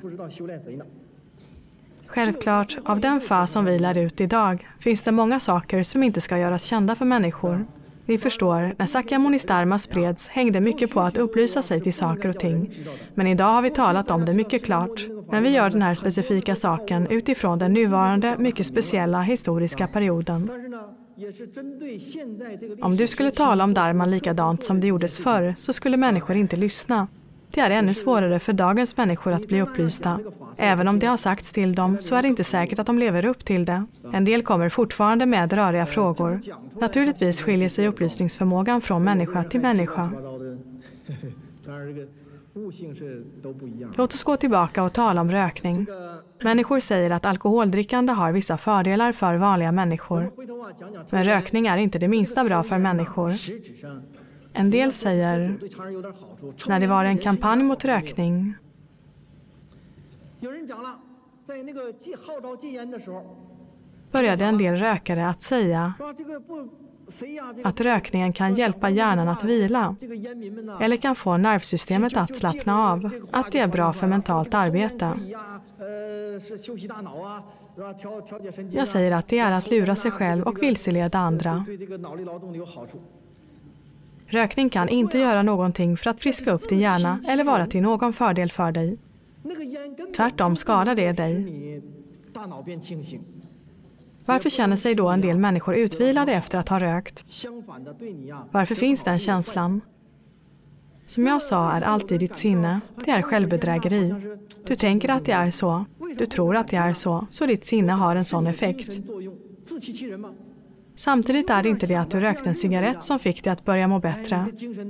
Självklart, av den fas som vi lär ut idag finns det många saker som inte ska göras kända för människor. Vi förstår, när Sakyamuni Dharma spreds hängde mycket på att upplysa sig till saker och ting. Men idag har vi talat om det mycket klart. Men vi gör den här specifika saken utifrån den nuvarande, mycket speciella historiska perioden. Om du skulle tala om Dharma likadant som det gjordes förr så skulle människor inte lyssna. Det är ännu svårare för dagens människor att bli upplysta. Även om det har sagts till dem så är det inte säkert att de lever upp till det. En del kommer fortfarande med röriga frågor. Naturligtvis skiljer sig upplysningsförmågan från människa till människa. Låt oss gå tillbaka och tala om rökning. Människor säger att alkoholdrickande har vissa fördelar för vanliga människor. Men rökning är inte det minsta bra för människor. En del säger, när det var en kampanj mot rökning, började en del rökare att säga att rökningen kan hjälpa hjärnan att vila eller kan få nervsystemet att slappna av, att det är bra för mentalt arbete. Jag säger att det är att lura sig själv och vilseleda andra. Rökning kan inte göra någonting för att friska upp din hjärna eller vara till någon fördel för dig. Tvärtom skadar det dig. Varför känner sig då en del människor utvilade efter att ha rökt? Varför finns den känslan? Som jag sa är alltid ditt sinne. Det är självbedrägeri. Du tänker att det är så. Du tror att det är så. Så ditt sinne har en sån effekt. Samtidigt är det inte det att du rökte en cigarett som fick dig att börja må bättre.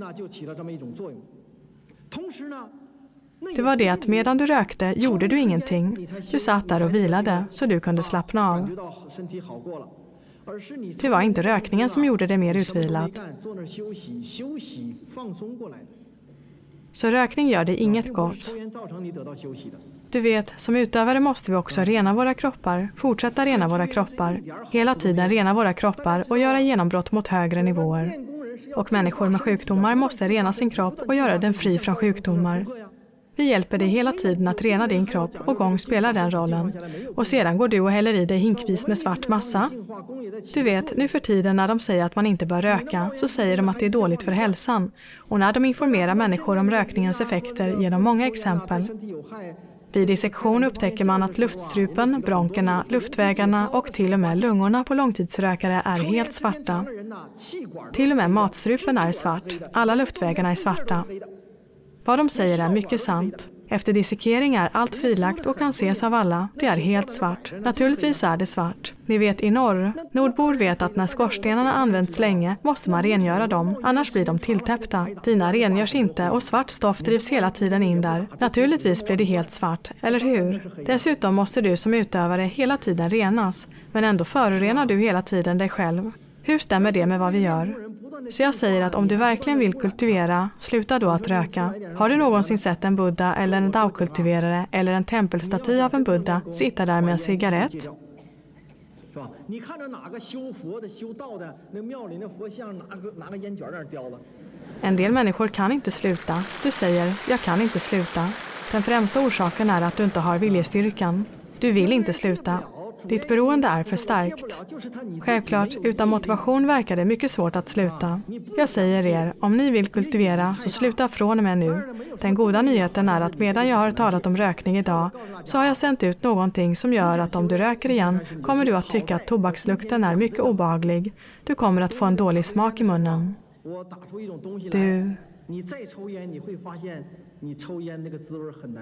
Det var det att medan du rökte gjorde du ingenting. Du satt där och vilade så du kunde slappna av. Det var inte rökningen som gjorde dig mer utvilad. Så rökning gör dig inget gott. Du vet, som utövare måste vi också rena våra kroppar, fortsätta rena våra kroppar, hela tiden rena våra kroppar och göra genombrott mot högre nivåer. Och människor med sjukdomar måste rena sin kropp och göra den fri från sjukdomar. Vi hjälper dig hela tiden att rena din kropp och gång spelar den rollen. Och sedan går du och häller i dig hinkvis med svart massa. Du vet, nu för tiden när de säger att man inte bör röka så säger de att det är dåligt för hälsan. Och när de informerar människor om rökningens effekter genom många exempel. Vid dissektion upptäcker man att luftstrupen, bronkerna, luftvägarna och till och med lungorna på långtidsrökare är helt svarta. Till och med matstrupen är svart. Alla luftvägarna är svarta. Vad de säger är mycket sant. Efter dissekering är allt frilagt och kan ses av alla. Det är helt svart. Naturligtvis är det svart. Ni vet i norr. Nordbor vet att när skorstenarna används länge måste man rengöra dem. Annars blir de tilltäppta. Dina rengörs inte och svart stoff drivs hela tiden in där. Naturligtvis blir det helt svart. Eller hur? Dessutom måste du som utövare hela tiden renas. Men ändå förorenar du hela tiden dig själv. Hur stämmer det med vad vi gör? Så jag säger att om du verkligen vill kultivera, sluta då att röka. Har du någonsin sett en buddha eller en dao-kultiverare eller en tempelstaty av en buddha sitta där med en cigarett? En del människor kan inte sluta. Du säger, jag kan inte sluta. Den främsta orsaken är att du inte har viljestyrkan. Du vill inte sluta. Ditt beroende är för starkt. Självklart, utan motivation verkar det mycket svårt att sluta. Jag säger er, om ni vill kultivera så sluta från och med nu. Den goda nyheten är att medan jag har talat om rökning idag så har jag sänt ut någonting som gör att om du röker igen kommer du att tycka att tobakslukten är mycket obehaglig. Du kommer att få en dålig smak i munnen. Du...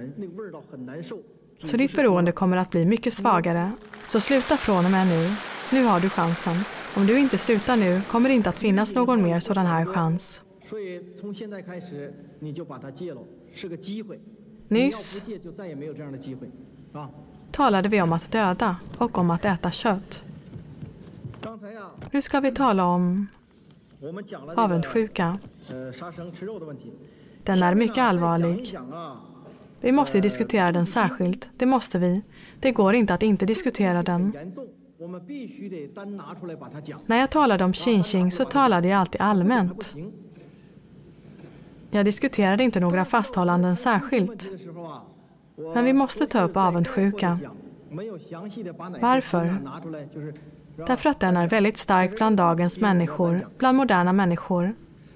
Så ditt beroende kommer att bli mycket svagare. Så sluta från och med nu. Nu har du chansen. Om du inte slutar nu kommer det inte att finnas någon mer sådan här chans. Nyss talade vi om att döda och om att äta kött. Nu ska vi tala om avundsjuka. Den är mycket allvarlig. Vi måste diskutera den särskilt. Det måste vi. Det går inte att inte diskutera den. När jag talade om Qingqing så talade jag alltid allmänt. Jag diskuterade inte några fasthållanden särskilt. Men vi måste ta upp avundsjuka. Varför? Därför att den är väldigt stark bland dagens människor, bland moderna människor.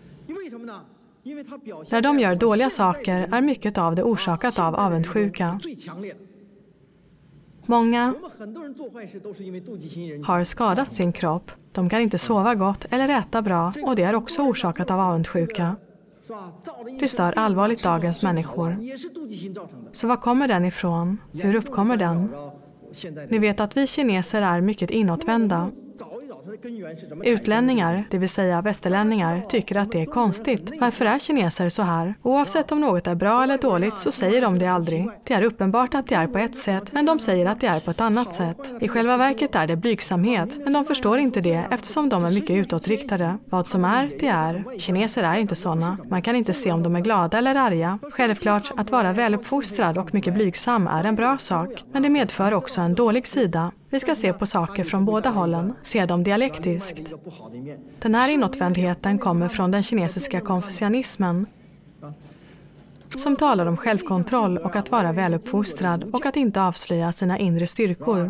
När de gör dåliga saker är mycket av det orsakat av avundsjuka. Många har skadat sin kropp. De kan inte sova gott eller äta bra och det är också orsakat av avundsjuka. Det stör allvarligt dagens människor. Så var kommer den ifrån? Hur uppkommer den? Ni vet att vi kineser är mycket inåtvända. Utlänningar, det vill säga västerlänningar, tycker att det är konstigt. Varför är kineser så här? Oavsett om något är bra eller dåligt så säger de det aldrig. Det är uppenbart att det är på ett sätt, men de säger att det är på ett annat sätt. I själva verket är det blygsamhet, men de förstår inte det eftersom de är mycket utåtriktade. Vad som är, det är. Kineser är inte sådana. Man kan inte se om de är glada eller arga. Självklart, att vara väluppfostrad och mycket blygsam är en bra sak, men det medför också en dålig sida. Vi ska se på saker från båda hållen, se dem dialektiskt. Den här inåtvändheten kommer från den kinesiska konfucianismen som talar om självkontroll och att vara väluppfostrad och att inte avslöja sina inre styrkor.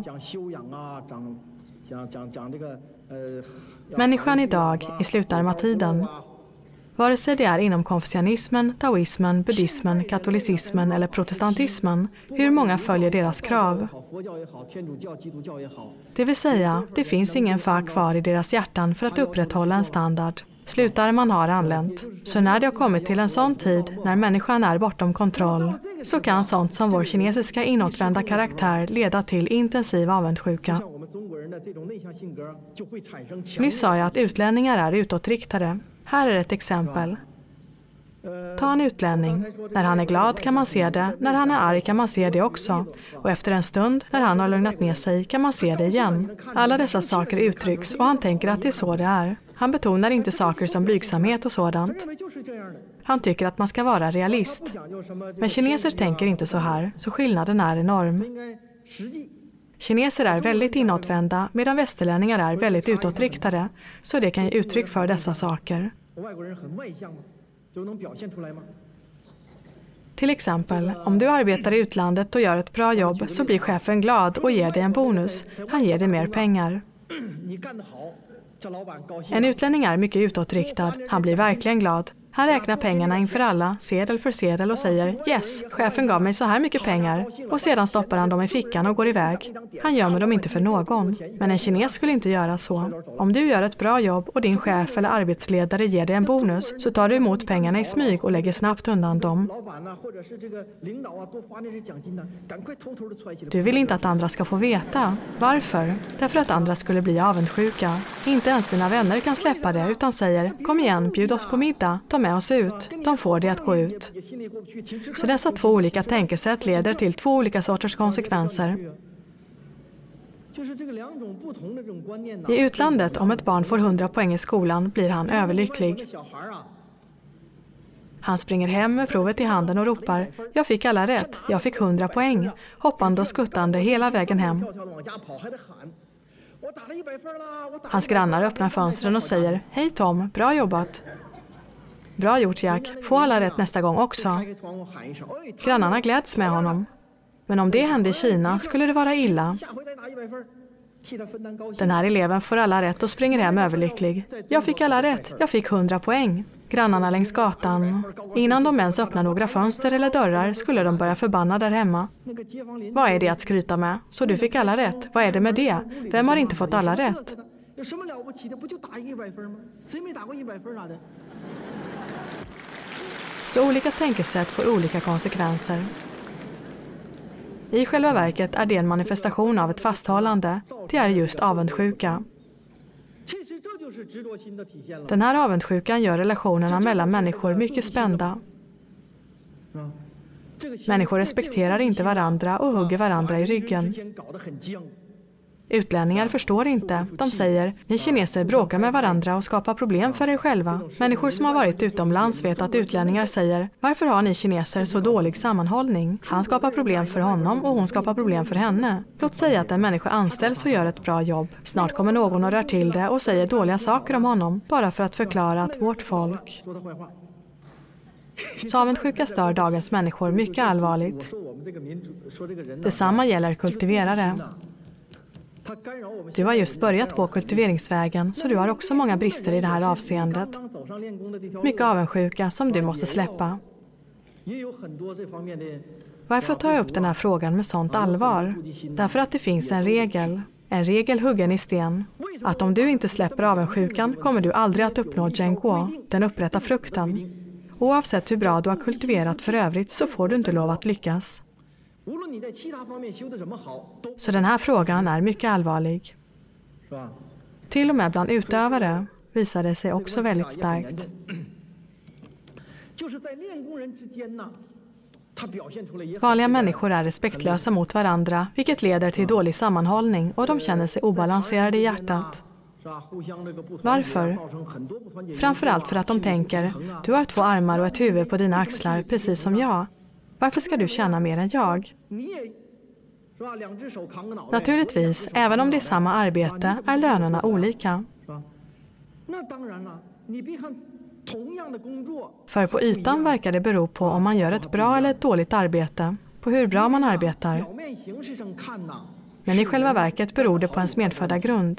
Människan idag, i slutarmatiden, vare sig det är inom konfucianismen, taoismen, buddhismen, katolicismen eller protestantismen, hur många följer deras krav? Det vill säga, det finns ingen far kvar i deras hjärtan för att upprätthålla en standard. Slutar man har anlänt. Så när det har kommit till en sån tid, när människan är bortom kontroll, så kan sånt som vår kinesiska inåtvända karaktär leda till intensiv avundsjuka. Nyss sa jag att utlänningar är utåtriktade. Här är ett exempel. Ta en utlänning. När han är glad kan man se det, när han är arg kan man se det också. Och efter en stund, när han har lugnat ner sig, kan man se det igen. Alla dessa saker uttrycks och han tänker att det är så det är. Han betonar inte saker som blygsamhet och sådant. Han tycker att man ska vara realist. Men kineser tänker inte så här, så skillnaden är enorm. Kineser är väldigt inåtvända medan västerlänningar är väldigt utåtriktade, så det kan ge uttryck för dessa saker. Till exempel, om du arbetar i utlandet och gör ett bra jobb så blir chefen glad och ger dig en bonus. Han ger dig mer pengar. En utlänning är mycket utåtriktad. Han blir verkligen glad. Han räknar pengarna inför alla, sedel för sedel och säger yes, chefen gav mig så här mycket pengar. Och sedan stoppar han dem i fickan och går iväg. Han gömmer dem inte för någon. Men en kines skulle inte göra så. Om du gör ett bra jobb och din chef eller arbetsledare ger dig en bonus så tar du emot pengarna i smyg och lägger snabbt undan dem. Du vill inte att andra ska få veta. Varför? Därför att andra skulle bli avundsjuka. Inte ens dina vänner kan släppa det utan säger kom igen, bjud oss på middag, ta med oss ut. De får det att gå ut. Så dessa två olika tänkesätt leder till två olika sorters konsekvenser. I utlandet, om ett barn får hundra poäng i skolan, blir han överlycklig. Han springer hem med provet i handen och ropar, jag fick alla rätt, jag fick hundra poäng, hoppande och skuttande hela vägen hem. Hans grannar öppnar fönstren och säger, hej Tom, bra jobbat. Bra gjort Jack, få alla rätt nästa gång också. Grannarna gläds med honom. Men om det hände i Kina skulle det vara illa. Den här eleven får alla rätt och springer hem överlycklig. Jag fick alla rätt, jag fick hundra poäng. Grannarna längs gatan. Innan de ens öppnar några fönster eller dörrar skulle de börja förbanna där hemma. Vad är det att skryta med? Så du fick alla rätt. Vad är det med det? Vem har inte fått alla rätt? Så olika tänkesätt får olika konsekvenser. I själva verket är det en manifestation av ett fasthållande. Det är just avundsjuka. Den här avundsjukan gör relationerna mellan människor mycket spända. Människor respekterar inte varandra och hugger varandra i ryggen. Utlänningar förstår inte. De säger, ni kineser bråkar med varandra och skapar problem för er själva. Människor som har varit utomlands vet att utlänningar säger, varför har ni kineser så dålig sammanhållning? Han skapar problem för honom och hon skapar problem för henne. Låt säga att en människa anställs och gör ett bra jobb. Snart kommer någon och rör till det och säger dåliga saker om honom, bara för att förklara att vårt folk... Så avundsjuka stör dagens människor mycket allvarligt. Detsamma gäller kultiverare. Du har just börjat på kultiveringsvägen, så du har också många brister i det här avseendet. Mycket avundsjuka som du måste släppa. Varför tar jag upp den här frågan med sånt allvar? Därför att det finns en regel. En regel huggen i sten. Att om du inte släpper avundsjukan kommer du aldrig att uppnå Zhengguo, den upprätta frukten. Oavsett hur bra du har kultiverat för övrigt så får du inte lov att lyckas. Så den här frågan är mycket allvarlig. Till och med bland utövare visar det sig också väldigt starkt. Vanliga människor är respektlösa mot varandra, vilket leder till dålig sammanhållning och de känner sig obalanserade i hjärtat. Varför? Framförallt för att de tänker, du har två armar och ett huvud på dina axlar, precis som jag. Varför ska du tjäna mer än jag? Naturligtvis, även om det är samma arbete, är lönerna olika. För på ytan verkar det bero på om man gör ett bra eller ett dåligt arbete, på hur bra man arbetar. Men i själva verket beror det på ens medfödda grund.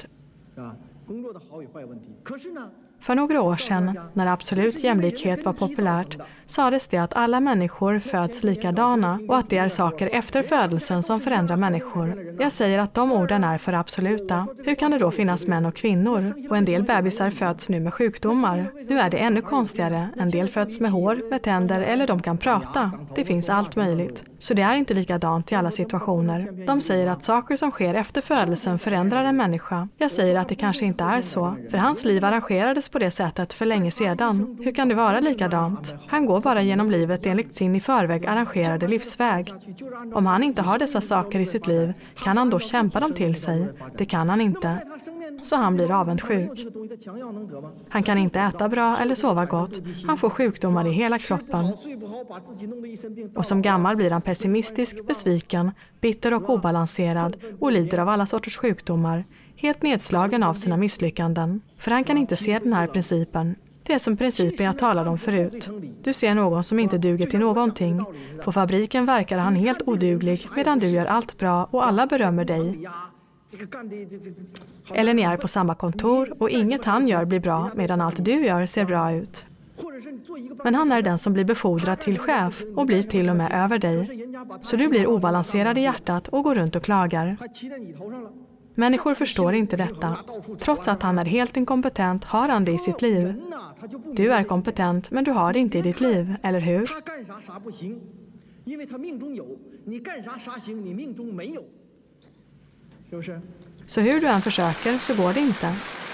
För några år sedan, när absolut jämlikhet var populärt, sades det att alla människor föds likadana och att det är saker efter födelsen som förändrar människor. Jag säger att de orden är för absoluta. Hur kan det då finnas män och kvinnor? Och en del bebisar föds nu med sjukdomar. Nu är det ännu konstigare. En del föds med hår, med tänder eller de kan prata. Det finns allt möjligt. Så det är inte likadant i alla situationer. De säger att saker som sker efter födelsen förändrar en människa. Jag säger att det kanske inte är så. För hans liv arrangerades på det sättet för länge sedan. Hur kan det vara likadant? Han går bara genom livet enligt sin i förväg arrangerade livsväg. Om han inte har dessa saker i sitt liv, kan han då kämpa dem till sig? Det kan han inte. Så han blir avundsjuk. Han kan inte äta bra eller sova gott. Han får sjukdomar i hela kroppen. Och som gammal blir han pessimistisk, besviken, bitter och obalanserad och lider av alla sorters sjukdomar. Helt nedslagen av sina misslyckanden. För han kan inte se den här principen. Det är som principen jag talade om förut. Du ser någon som inte duger till någonting. På fabriken verkar han helt oduglig medan du gör allt bra och alla berömmer dig. Eller ni är på samma kontor och inget han gör blir bra medan allt du gör ser bra ut. Men han är den som blir befordrad till chef och blir till och med över dig. Så du blir obalanserad i hjärtat och går runt och klagar. Människor förstår inte detta. Trots att han är helt inkompetent har han det i sitt liv. Du är kompetent men du har det inte i ditt liv, eller hur? Så hur du än försöker så går det inte.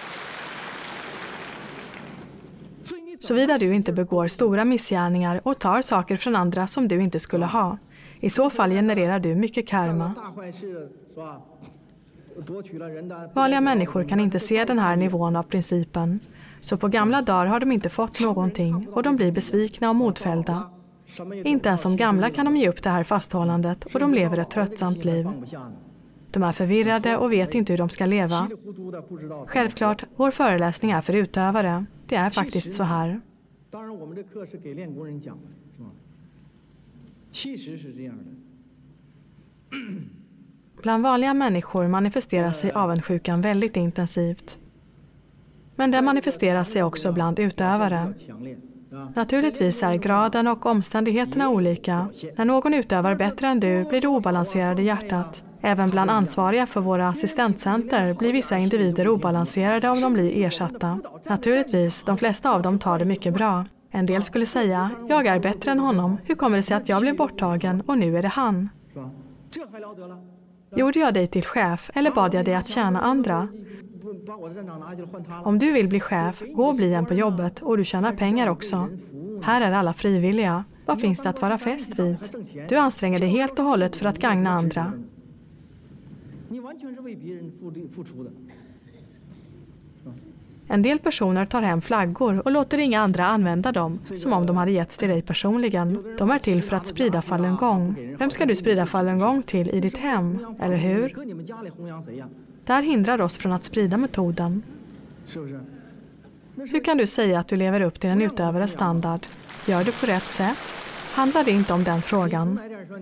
Såvida du inte begår stora missgärningar och tar saker från andra som du inte skulle ha. I så fall genererar du mycket karma. Vanliga människor kan inte se den här nivån av principen. Så på gamla dagar har de inte fått någonting och de blir besvikna och modfällda. Inte ens som gamla kan de ge upp det här fasthållandet och de lever ett tröttsamt liv. De är förvirrade och vet inte hur de ska leva. Självklart, vår föreläsning är för utövare. Det är faktiskt så här. Bland vanliga människor manifesterar sig avundsjukan väldigt intensivt. Men den manifesterar sig också bland utövare. Naturligtvis är graden och omständigheterna olika. När någon utövar bättre än du blir du obalanserad i hjärtat. Även bland ansvariga för våra assistentcenter blir vissa individer obalanserade om de blir ersatta. Naturligtvis, de flesta av dem tar det mycket bra. En del skulle säga, jag är bättre än honom. Hur kommer det sig att jag blev borttagen och nu är det han? Gjorde jag dig till chef eller bad jag dig att tjäna andra? Om du vill bli chef, gå och bli en på jobbet och du tjänar pengar också. Här är alla frivilliga. Vad finns det att vara fäst vid? Du anstränger dig helt och hållet för att gagna andra. En del personer tar hem flaggor och låter inga andra använda dem, som om de hade getts till dig personligen. De är till för att sprida falungong. Vem ska du sprida falungong till i ditt hem, eller hur? Det här hindrar oss från att sprida metoden. Hur kan du säga att du lever upp till en utövares standard? Gör du på rätt sätt? Handlar det inte om den frågan?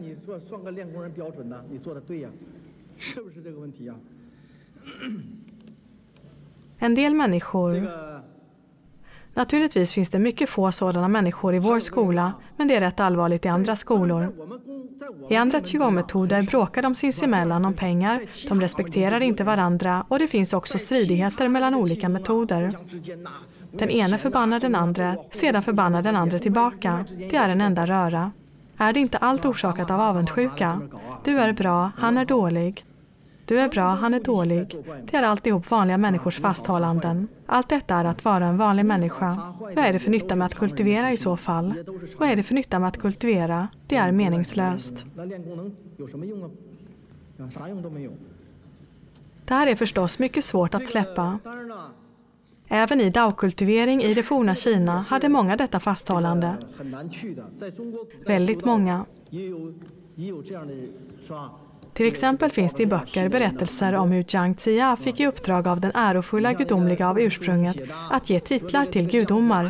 En del människor... Naturligtvis finns det mycket få sådana människor i vår skola, men det är rätt allvarligt i andra skolor. I andra qigong-metoder bråkar de sinsemellan om pengar, de respekterar inte varandra och det finns också stridigheter mellan olika metoder. Den ene förbannar den andra, sedan förbannar den andra tillbaka. Det är en enda röra. Är det inte allt orsakat av avundsjuka? Du är bra, han är dålig. Du är bra, han är dålig. Det är alltihop vanliga människors fasthållanden. Allt detta är att vara en vanlig människa. Vad är det för nytta med att kultivera i så fall? Vad är det för nytta med att kultivera? Det är meningslöst. Det här är förstås mycket svårt att släppa. Även i Dao-kultivering i det forna Kina hade många detta fasthållande. Väldigt många. Till exempel finns det i böcker berättelser om hur Zhang Ziya fick i uppdrag av den ärofulla gudomliga av ursprunget att ge titlar till gudomar.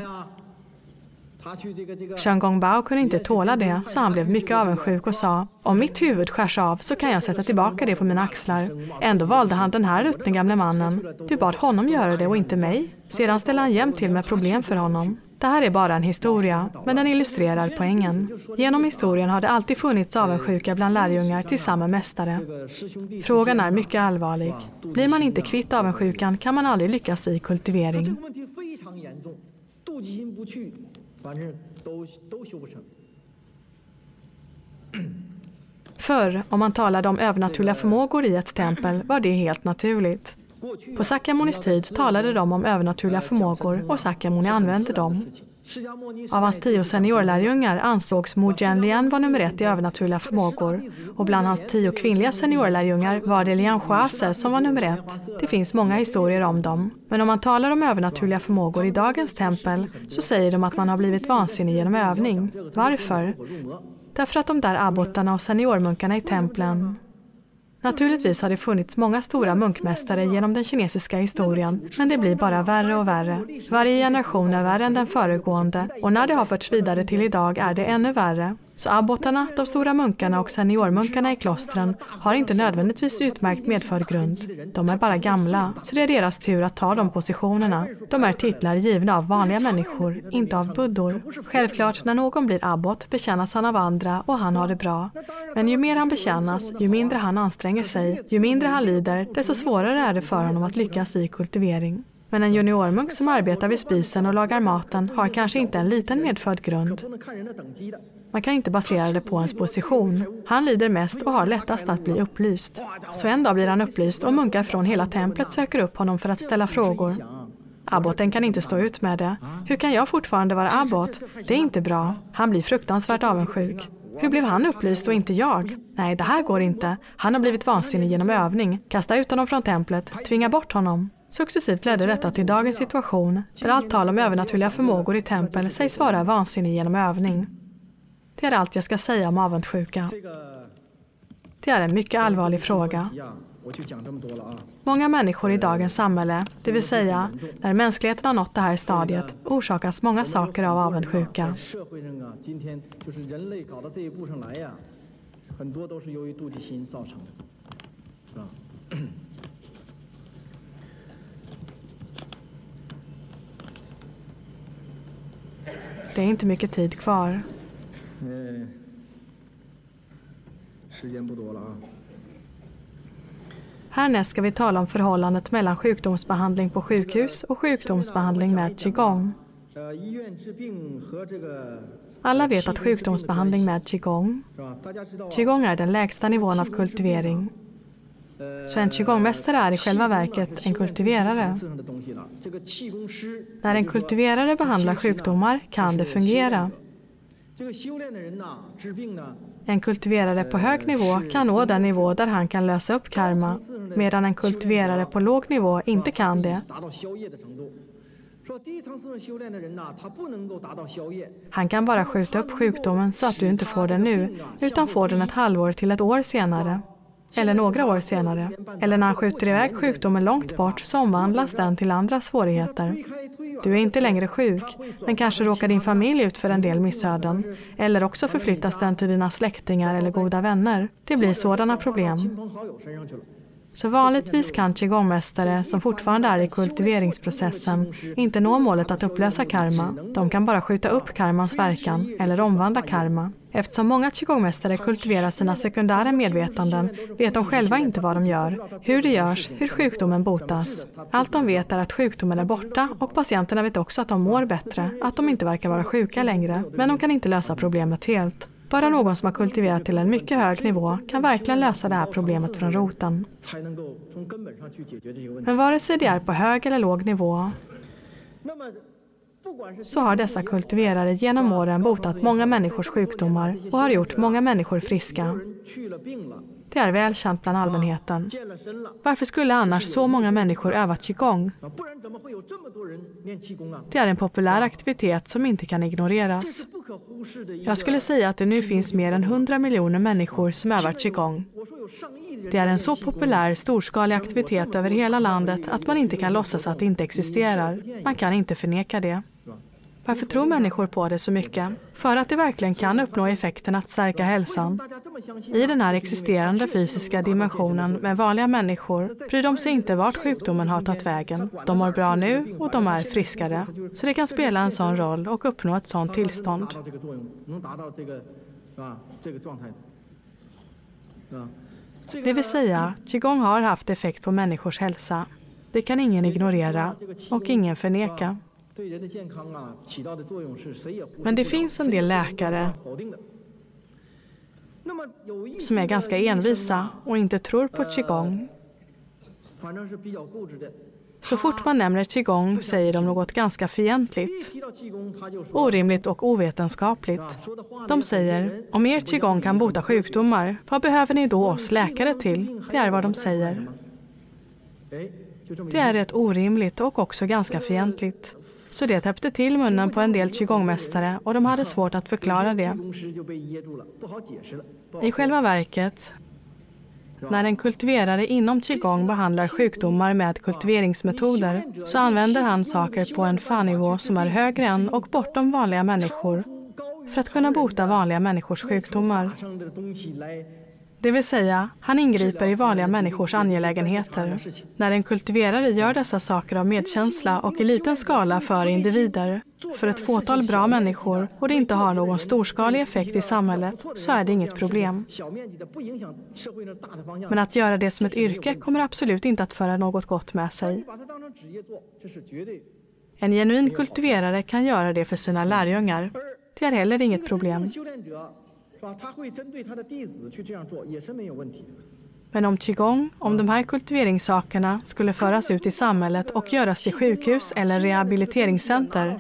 Shen Gongbao kunde inte tåla det, så han blev mycket avundsjuk och sa: om mitt huvud skärs av så kan jag sätta tillbaka det på mina axlar. Ändå valde han den här ruttne gamle mannen. Du bad honom göra det och inte mig. Sedan ställde han jämt till med problem för honom. Det här är bara en historia, men den illustrerar poängen. Genom historien har det alltid funnits avundsjuka bland lärjungar till samma mästare. Frågan är mycket allvarlig. Blir man inte kvitt avundsjukan kan man aldrig lyckas i kultivering. Förr, om man talade om övernaturliga förmågor i ett tempel, var det helt naturligt. På Sakyamunis tid talade de om övernaturliga förmågor och Sakyamuni använde dem. Av hans tio seniorlärjungar ansågs Mu Jianlian vara nummer ett i övernaturliga förmågor och bland hans tio kvinnliga seniorlärjungar var det Lian Huase som var nummer ett. Det finns många historier om dem. Men om man talar om övernaturliga förmågor i dagens tempel så säger de att man har blivit vansinnig genom övning. Varför? Därför att de där abbottarna och seniormunkarna i templen... Naturligtvis har det funnits många stora munkmästare genom den kinesiska historien, men det blir bara värre och värre. Varje generation är värre än den föregående och när det har förts vidare till idag är det ännu värre. Så abbottarna, de stora munkarna och seniormunkarna i klostren har inte nödvändigtvis utmärkt medförd grund. De är bara gamla, så det är deras tur att ta de positionerna. De är titlar givna av vanliga människor, inte av buddor. Självklart, när någon blir abbot betjänas han av andra och han har det bra. Men ju mer han betjänas, ju mindre han anstränger sig, ju mindre han lider, desto svårare är det för honom att lyckas i kultivering. Men en juniormunk som arbetar vid spisen och lagar maten har kanske inte en liten medfödd grund. Man kan inte basera det på hans position. Han lider mest och har lättast att bli upplyst. Så en dag blir han upplyst och munkar från hela templet söker upp honom för att ställa frågor. Abboten kan inte stå ut med det. Hur kan jag fortfarande vara abbot? Det är inte bra. Han blir fruktansvärt avundsjuk. Hur blev han upplyst och inte jag? Nej, det här går inte. Han har blivit vansinnig genom övning. Kasta ut honom från templet. Tvinga bort honom. Successivt ledde detta till dagens situation, där allt tal om övernaturliga förmågor i tempel sägs vara vansinnig genom övning. Det är allt jag ska säga om avundsjuka. Det är en mycket allvarlig fråga. Många människor i dagens samhälle, det vill säga när mänskligheten har nått det här stadiet, orsakas många saker av avundsjuka. Det är inte mycket tid kvar. Härnäst ska vi tala om förhållandet mellan sjukdomsbehandling på sjukhus och sjukdomsbehandling med qigong. Alla vet att sjukdomsbehandling med qigong. Qigong är den lägsta nivån av kultivering. Så en qigongmästare är i själva verket en kultiverare. När en kultiverare behandlar sjukdomar kan det fungera. En kultiverare på hög nivå kan nå den nivå där han kan lösa upp karma, medan en kultiverare på låg nivå inte kan det. Han kan bara skjuta upp sjukdomen så att du inte får den nu, utan får den ett halvår till ett år senare. Eller några år senare. Eller när han skjuter iväg sjukdomen långt bort så omvandlas den till andra svårigheter. Du är inte längre sjuk, men kanske råkar din familj ut för en del missöden. Eller också förflyttas den till dina släktingar eller goda vänner. Det blir sådana problem. Så vanligtvis kan qigongmästare som fortfarande är i kultiveringsprocessen inte nå målet att upplösa karma. De kan bara skjuta upp karmans verkan eller omvandla karma. Eftersom många qigongmästare kultiverar sina sekundära medvetanden vet de själva inte vad de gör, hur det görs, hur sjukdomen botas. Allt de vet är att sjukdomen är borta och patienterna vet också att de mår bättre, att de inte verkar vara sjuka längre, men de kan inte lösa problemet helt. Bara någon som har kultiverat till en mycket hög nivå kan verkligen lösa det här problemet från roten. Men vare sig det är på hög eller låg nivå så har dessa kultiverare genom åren botat många människors sjukdomar och har gjort många människor friska. Det är välkänt bland allmänheten. Varför skulle annars så många människor öva qigong? Det är en populär aktivitet som inte kan ignoreras. Jag skulle säga att det nu finns mer än hundra miljoner människor som övar qigong. Det är en så populär, storskalig aktivitet över hela landet att man inte kan låtsas att det inte existerar. Man kan inte förneka det. Varför tror människor på det så mycket? För att det verkligen kan uppnå effekten att stärka hälsan. I den här existerande fysiska dimensionen med vanliga människor bryr de sig inte vart sjukdomen har tagit vägen. De mår bra nu och de är friskare. Så det kan spela en sån roll och uppnå ett sånt tillstånd. Det vill säga, qigong har haft effekt på människors hälsa. Det kan ingen ignorera och ingen förneka. Men det finns en del läkare som är ganska envisa och inte tror på qigong. Så fort man nämner qigong säger de något ganska fientligt, orimligt och ovetenskapligt. De säger, om er qigong kan bota sjukdomar, vad behöver ni då oss läkare till? Det är vad de säger. Det är rätt orimligt och också ganska fientligt. Så det täppte till munnen på en del qigongmästare och de hade svårt att förklara det. I själva verket, när en kultiverare inom qigong behandlar sjukdomar med kultiveringsmetoder så använder han saker på en fa-nivå som är högre än och bortom vanliga människor för att kunna bota vanliga människors sjukdomar. Det vill säga, han ingriper i vanliga människors angelägenheter. När en kultiverare gör dessa saker av medkänsla och i liten skala för individer, för ett fåtal bra människor och det inte har någon storskalig effekt i samhället, så är det inget problem. Men att göra det som ett yrke kommer absolut inte att föra något gott med sig. En genuin kultiverare kan göra det för sina lärjungar. Det är heller inget problem. Men om qigong, om de här kultiveringssakerna skulle föras ut i samhället och göras till sjukhus eller rehabiliteringscenter,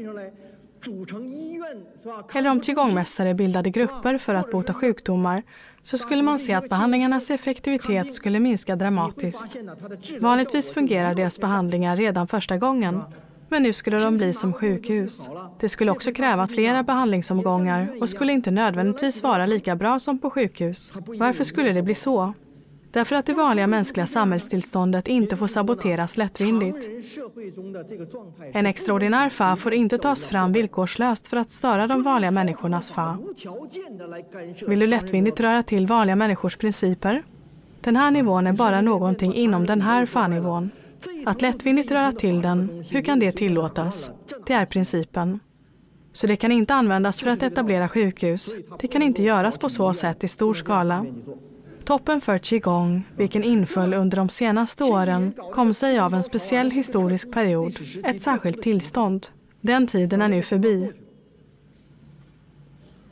eller om qigongmästare bildade grupper för att bota sjukdomar, så skulle man se att behandlingarnas effektivitet skulle minska dramatiskt. Vanligtvis fungerar deras behandlingar redan första gången, men nu skulle de bli som sjukhus. Det skulle också kräva flera behandlingsomgångar och skulle inte nödvändigtvis vara lika bra som på sjukhus. Varför skulle det bli så? Därför att det vanliga mänskliga samhällstillståndet inte får saboteras lättvindigt. En extraordinär fa får inte tas fram villkorslöst för att störa de vanliga människornas fa. Vill du lättvindigt röra till vanliga människors principer? Den här nivån är bara någonting inom den här fa-nivån. Att lättvindigt röra till den, hur kan det tillåtas? Det är principen. Så det kan inte användas för att etablera sjukhus. Det kan inte göras på så sätt i stor skala. Toppen för qigong, vilken inföll under de senaste åren, kom sig av en speciell historisk period, ett särskilt tillstånd. Den tiden är nu förbi.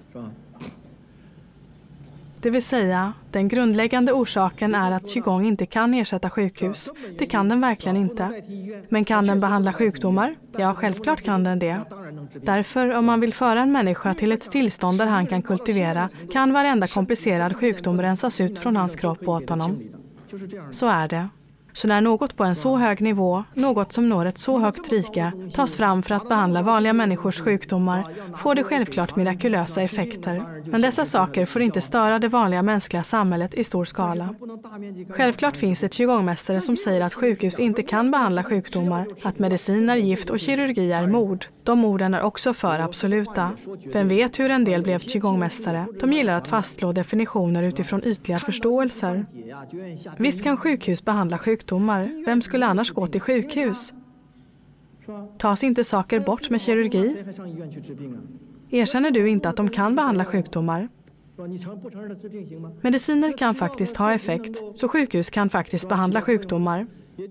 Det vill säga, den grundläggande orsaken är att qigong inte kan ersätta sjukhus. Det kan den verkligen inte. Men kan den behandla sjukdomar? Ja, självklart kan den det. Därför, om man vill föra en människa till ett tillstånd där han kan kultivera, kan varenda komplicerad sjukdom rensas ut från hans kropp åt honom. Så är det. Så när något på en så hög nivå, något som når ett så högt rike, tas fram för att behandla vanliga människors sjukdomar, får det självklart mirakulösa effekter. Men dessa saker får inte störa det vanliga mänskliga samhället i stor skala. Självklart finns det qigongmästare som säger att sjukhus inte kan behandla sjukdomar, att medicin är gift och kirurgi är mord. De orden är också för absoluta. Vem vet hur en del blev qigongmästare? De gillar att fastslå definitioner utifrån ytliga förståelser. Visst kan sjukhus behandla sjukdomar. Vem skulle annars gå till sjukhus? Tas inte saker bort med kirurgi? Erkänner du inte att de kan behandla sjukdomar? Mediciner kan faktiskt ha effekt, så sjukhus kan faktiskt behandla sjukdomar.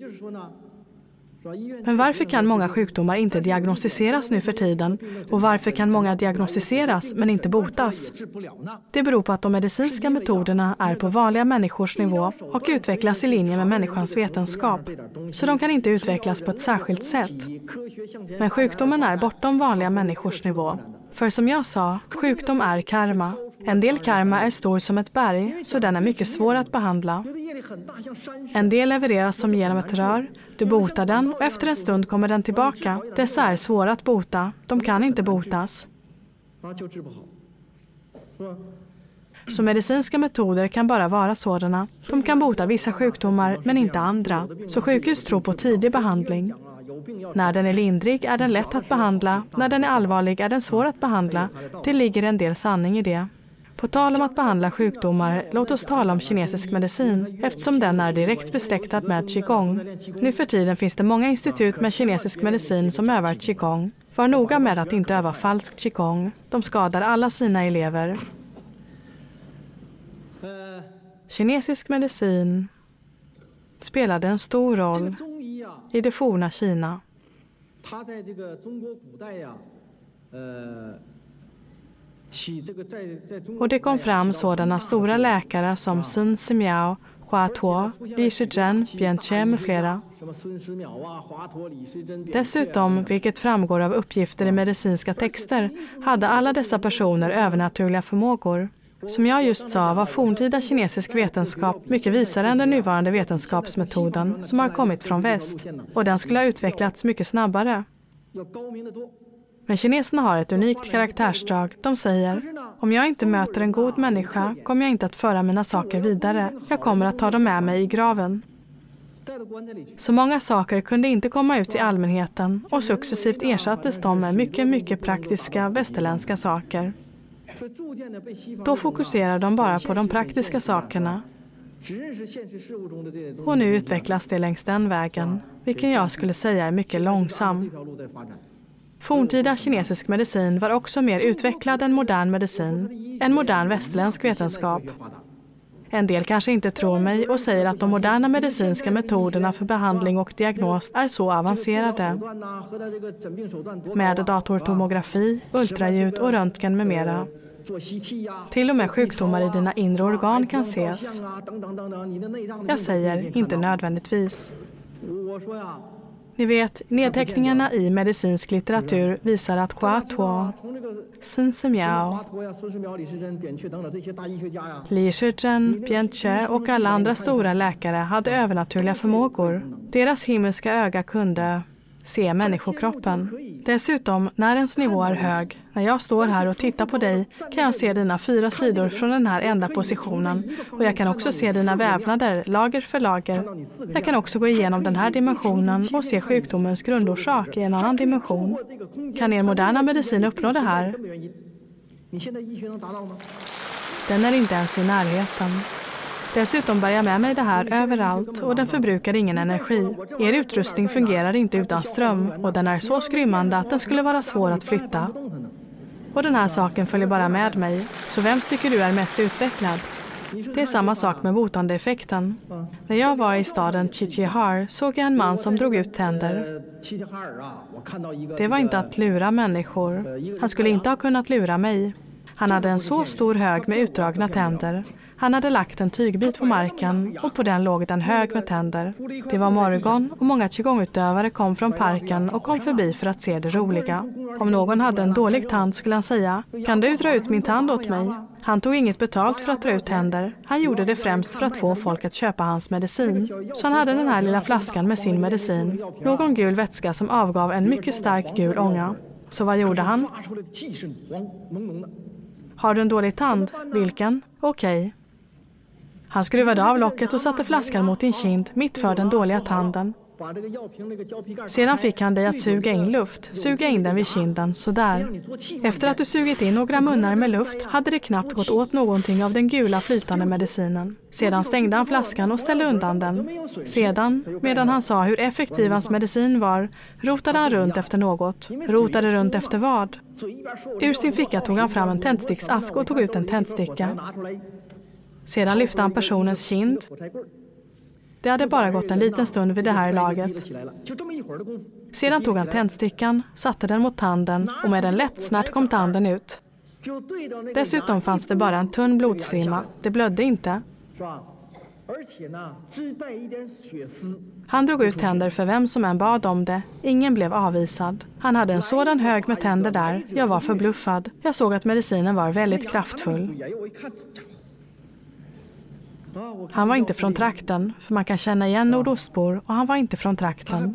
Men varför kan många sjukdomar inte diagnostiseras nu för tiden? Och varför kan många diagnostiseras men inte botas? Det beror på att de medicinska metoderna är på vanliga människors nivå och utvecklas i linje med människans vetenskap. Så de kan inte utvecklas på ett särskilt sätt. Men sjukdomen är bortom vanliga människors nivå. För som jag sa, sjukdom är karma. En del karma är stor som ett berg, så den är mycket svår att behandla. En del levereras som genom ett rör. Du botar den och efter en stund kommer den tillbaka. Dessa är svåra att bota. De kan inte botas. Så medicinska metoder kan bara vara sådana. De kan bota vissa sjukdomar men inte andra. Så sjukhus tror på tidig behandling. När den är lindrig är den lätt att behandla. När den är allvarlig är den svår att behandla. Det ligger en del sanning i det. På tal om att behandla sjukdomar, låt oss tala om kinesisk medicin, eftersom den är direkt besläktad med qigong. Nu för tiden finns det många institut med kinesisk medicin som övar qigong. Var noga med att inte öva falsk qigong. De skadar alla sina elever. Kinesisk medicin spelade en stor roll i det forna Kina. Och det kom fram sådana stora läkare som Sun Simiao, Hua Tuo, Li Shizhen, Bian Che med flera. Dessutom, vilket framgår av uppgifter i medicinska texter, hade alla dessa personer övernaturliga förmågor. Som jag just sa var forntida kinesisk vetenskap mycket visare än den nuvarande vetenskapsmetoden som har kommit från väst. Och den skulle ha utvecklats mycket snabbare. Men kineserna har ett unikt karaktärsdrag. De säger, om jag inte möter en god människa kommer jag inte att föra mina saker vidare. Jag kommer att ta dem med mig i graven. Så många saker kunde inte komma ut till allmänheten och successivt ersattes de med mycket, mycket praktiska västerländska saker. Då fokuserar de bara på de praktiska sakerna. Och nu utvecklas det längs den vägen, vilken jag skulle säga är mycket långsam. Forntida kinesisk medicin var också mer utvecklad än modern medicin, en modern västerländsk vetenskap. En del kanske inte tror mig och säger att de moderna medicinska metoderna för behandling och diagnos är så avancerade. Med datortomografi, ultraljud och röntgen med mera. Till och med sjukdomar i dina inre organ kan ses. Jag säger inte nödvändigtvis. Ni vet, nedteckningarna i medicinsk litteratur visar att Hua Tuo, Sun Simiao, Li Shizhen, Bian Che och alla andra stora läkare hade övernaturliga förmågor. Deras himmelska öga kunde se människokroppen. Dessutom, när ens nivå är hög, när jag står här och tittar på dig kan jag se dina fyra sidor från den här enda positionen. Och jag kan också se dina vävnader, lager för lager. Jag kan också gå igenom den här dimensionen och se sjukdomens grundorsak i en annan dimension. Kan er moderna medicin uppnå det här? Den är inte ens i närheten. Dessutom bär jag med mig det här överallt och den förbrukar ingen energi. Er utrustning fungerar inte utan ström och den är så skrymmande att den skulle vara svår att flytta. Och den här saken följer bara med mig. Så vem tycker du är mest utvecklad? Det är samma sak med botande effekten. När jag var i staden Qiqihar såg jag en man som drog ut tänder. Det var inte att lura människor. Han skulle inte ha kunnat lura mig. Han hade en så stor hög med utdragna tänder. Han hade lagt en tygbit på marken och på den låg en hög med tänder. Det var morgon och många qigong-utövare kom från parken och kom förbi för att se det roliga. Om någon hade en dålig tand skulle han säga: kan du dra ut min tand åt mig? Han tog inget betalt för att dra ut tänder. Han gjorde det främst för att få folk att köpa hans medicin. Så han hade den här lilla flaskan med sin medicin. Någon gul vätska som avgav en mycket stark gul ånga. Så vad gjorde han? Har du en dålig tand? Vilken? Okej. Okay. Han skruvade av locket och satte flaskan mot din kind mitt för den dåliga tanden. Sedan fick han dig att suga in luft, suga in den vid kinden, sådär. Efter att du sugit in några munnar med luft hade det knappt gått åt någonting av den gula flytande medicinen. Sedan stängde han flaskan och ställde undan den. Sedan, medan han sa hur effektiv hans medicin var, rotade han runt efter något. Rotade runt efter vad? Ur sin ficka tog han fram en tändsticksask och tog ut en tändsticka. Sedan lyfte han personens kind. Det hade bara gått en liten stund vid det här laget. Sedan tog han tändstickan, satte den mot tanden och med en lätt snart kom tanden ut. Dessutom fanns det bara en tunn blodstrimma. Det blödde inte. Han drog ut tänder för vem som än bad om det. Ingen blev avvisad. Han hade en sådan hög med tänder där. Jag var förbluffad. Jag såg att medicinen var väldigt kraftfull. Han var inte från trakten, för man kan känna igen nordostbor, och han var inte från trakten.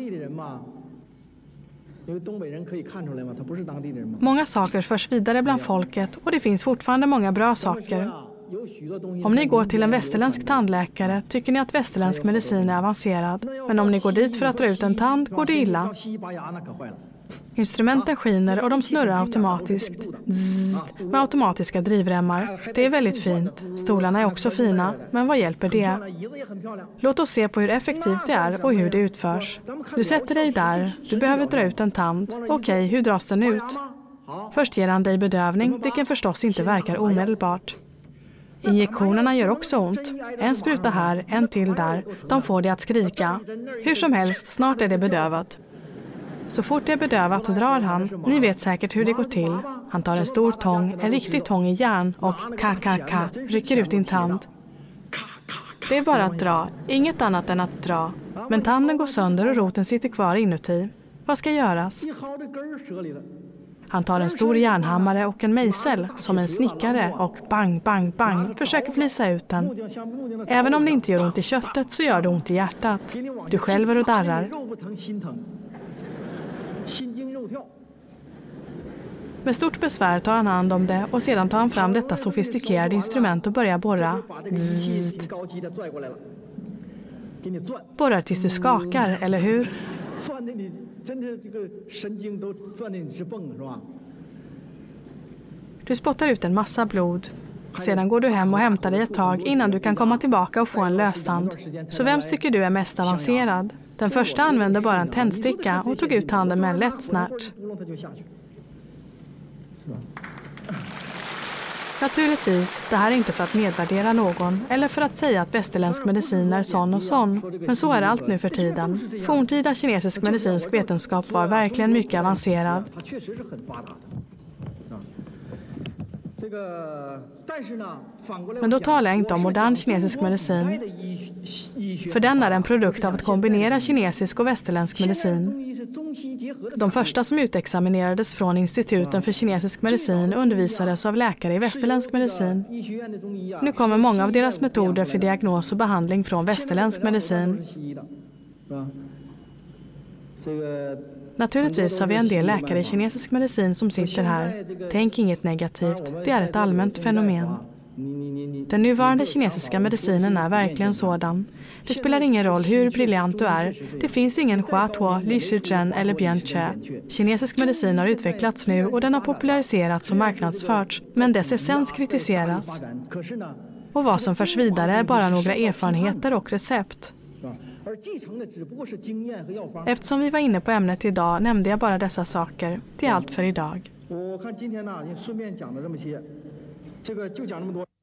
Många saker förs vidare bland folket och det finns fortfarande många bra saker. Om ni går till en västerländsk tandläkare tycker ni att västerländsk medicin är avancerad, men om ni går dit för att dra ut en tand går det illa. Instrumenten skiner och de snurrar automatiskt. Zzzt, med automatiska drivremmar. Det är väldigt fint. Stolarna är också fina, men vad hjälper det? Låt oss se på hur effektivt det är och hur det utförs. Du sätter dig där. Du behöver dra ut en tand. Okej, hur dras den ut? Först ger han dig bedövning, vilken förstås inte verkar omedelbart. Injektionerna gör också ont. En spruta här, en till där. De får dig att skrika. Hur som helst, snart är det bedövat. Så fort det är bedövat drar han. Ni vet säkert hur det går till. Han tar en stor tång, en riktig tång i järn och ka-ka-ka rycker ut din tand. Det är bara att dra, inget annat än att dra. Men tanden går sönder och roten sitter kvar inuti. Vad ska göras? Han tar en stor järnhammare och en mejsel som en snickare och bang, bang, bang försöker flisa ut den. Även om det inte gör ont i köttet så gör det ont i hjärtat. Du skälver och darrar. Med stort besvär tar han hand om det och sedan tar han fram detta sofistikerade instrument och börjar borra. Zzzt. Borrar tills du skakar, eller hur? Du spottar ut en massa blod. Sedan går du hem och hämtar dig ett tag innan du kan komma tillbaka och få en löstand. Så vem tycker du är mest avancerad? Den första använde bara en tändsticka och tog ut tanden med en lätt snärt. Naturligtvis, det här är inte för att nedvärdera någon eller för att säga att västerländsk medicin är sån och sån. Men så är det allt nu för tiden. Forntida kinesisk medicinsk vetenskap var verkligen mycket avancerad. Men då talar jag inte om modern kinesisk medicin. För den är en produkt av att kombinera kinesisk och västerländsk medicin. De första som utexaminerades från Instituten för kinesisk medicin undervisades av läkare i västerländsk medicin. Nu kommer många av deras metoder för diagnos och behandling från västerländsk medicin. Naturligtvis har vi en del läkare i kinesisk medicin som sitter här. Tänk inget negativt, det är ett allmänt fenomen. Den nuvarande kinesiska medicinen är verkligen sådan. Det spelar ingen roll hur briljant du är. Det finns ingen Hua Tuo, Li Shi Zhen eller Bian Che. Kinesisk medicin har utvecklats nu och den har populariserats och marknadsförts, men dess essens kritiseras. Och vad som förs vidare är bara några erfarenheter och recept. Eftersom vi var inne på ämnet idag nämnde jag bara dessa saker. Det är allt för idag.